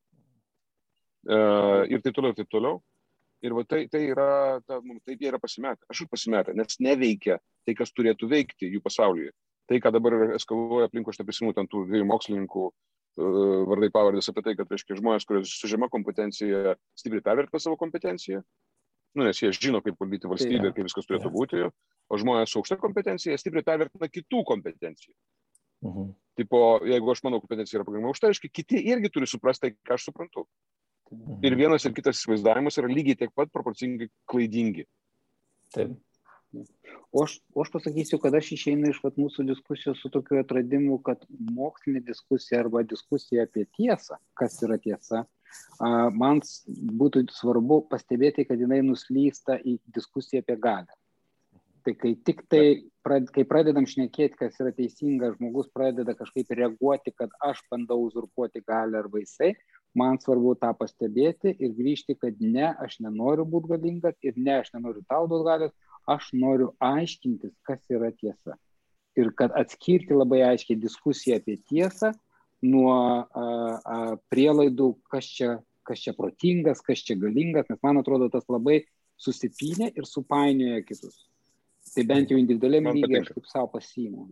Ir taip toliau, ir taip toliau. Ir va tai yra, taip jie yra pasimetę. Aš ir pasimetę, nes neveikia tai, kas turėtų veikti jų pasaulyje. Tai, ką dabar eskaluoja aplinkui, aš neprisimenu ten tų dviejų mokslininkų vardai pavardės apie tai, kad, reiškia, žmonės, kurie su žema kompetencija stipriai pervertina savo kompetenciją, nes jie žino, kaip valdyti valstybę ir kaip viskas turėtų būti, o žmonės su aukšta kompetencija stipriai pervertina kitų kompetenciją. Tipo, jeigu aš mano kompetencija yra pakankamai aukšta, reiškia, kiti irgi turi suprasti, ką aš suprantu. Ir vienas ir kitas įsivaizdavimas yra lygiai tiek pat proporcingai klaidingi. Taip. O aš pasakysiu, kad aš išeinu iš mūsų diskusijos su tokiu atradimu, kad mokslinė diskusija arba diskusija apie tiesą, kas yra tiesa, man būtų svarbu pastebėti, kad jinai nuslysta į diskusiją apie galią. Tai kai pradedam šnekėti, kas yra teisinga, žmogus pradeda kažkaip reaguoti, kad aš bandau uzurpuoti galią arba jisai, man svarbu tą pastebėti ir grįžti, kad ne, aš nenoriu būti galingas ir ne, aš nenoriu tau duoti galios, aš noriu aiškintis, kas yra tiesa. Ir kad atskirti labai aiškiai diskusiją apie tiesą nuo prielaidų, kas čia protingas, kas čia galingas, nes man atrodo, tas labai susipynė ir supainioja kitus. Tai bent jau individualiam lygiai aš kaip savo pasiimu.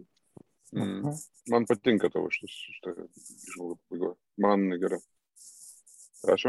Man patinka tavo šitą žvalgą. Man gerai. Ačiū.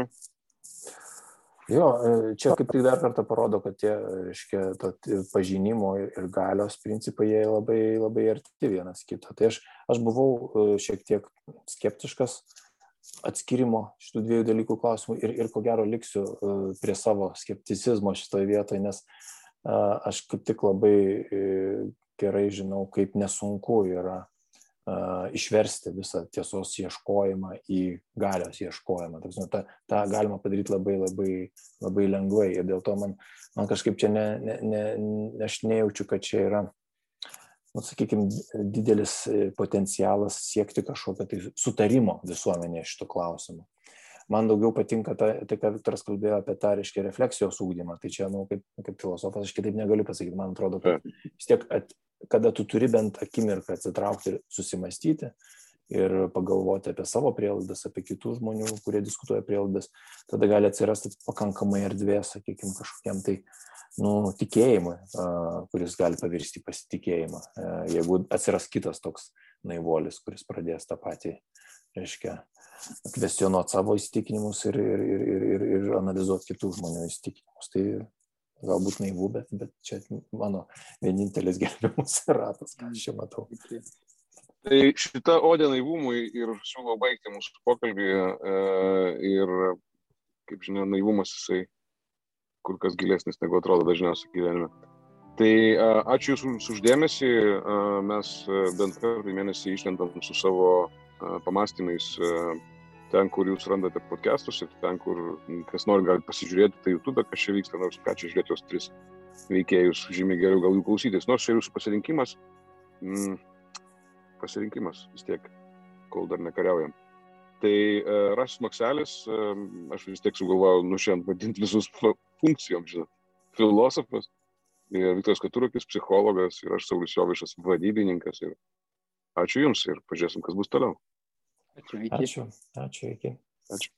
Jo, čia kaip tik dar kartą parodo, kad tie, reiškia, pažinimo ir galios principai, jie labai, labai arti vienas kito. Tai aš buvau šiek tiek skeptiškas atskirimo šitų dviejų dalykų klausimų ir ko gero liksiu prie savo skepticizmo šitoje vietoje, nes aš kaip tik labai gerai žinau, kaip nesunku yra išversti visą tiesos ieškojimą į galios ieškojimą. Ta galima padaryti labai, labai, labai lengvai ir dėl to man kažkaip čia aš nejaučiu, kad čia yra, sakykime, didelis potencialas siekti kažkokio tai sutarimo visuomenėje šitų klausimų. Man daugiau patinka tai, ką Viktoras kalbėjo apie tą, reiškia, refleksijos ugdymą. Tai čia, kaip filosofas, aš kitaip negaliu pasakyti. Man atrodo, kad vis tiek, kada tu turi bent akimirką atsitraukti ir susimastyti ir pagalvoti apie savo prielaidas, apie kitų žmonių, kurie diskutuoja prielaidas, tada gali atsirasti pakankamai erdvės, sakykime, kažkokiam tai tikėjimui, kuris gali pavirsti pasitikėjimą. Jeigu atsiras kitas toks naivuolis, kuris pradės tą patį, reiškia, kvestionuoti savo įsitikinimus ir analizuoti kitų žmonių įsitikinimus. Tai galbūt naivu, bet čia mano vienintelis gerbiamas ratas, ką aš čia matau. Tai šita odė naivumui ir siūlau baigti mūsų pokalbį ir, kaip žinia, naivumas jisai kur kas gilesnis, negu atrodo dažniausiai gyvenime. Tai ačiū Jūs už dėmesį, mes bent kartą į mėnesį išlendam su savo pamastymais ten, kur Jūs randate podcastus ir ten, kur kas nori gali pasižiūrėti, tai YouTube, kas čia vyksta, nors ką čia žiūrėti, jos 3 veikėjus žymiai geriau gal jų klausytis. Nors čia Jūsų pasirinkimas vis tiek, kol dar nekariaujam. Tai Rasis Makselis, aš vis tiek sugalvojau šiandien vadinti visus funkcijom, žinot, filosofas, ir Viktoras Keturakis, psichologas, ir aš Saulius Jovaišas, vadybininkas. Ir ačiū Jums ir pažiūrėsim, kas bus toliau. Ačiū, iki. Ačiū, iki. Ačiū.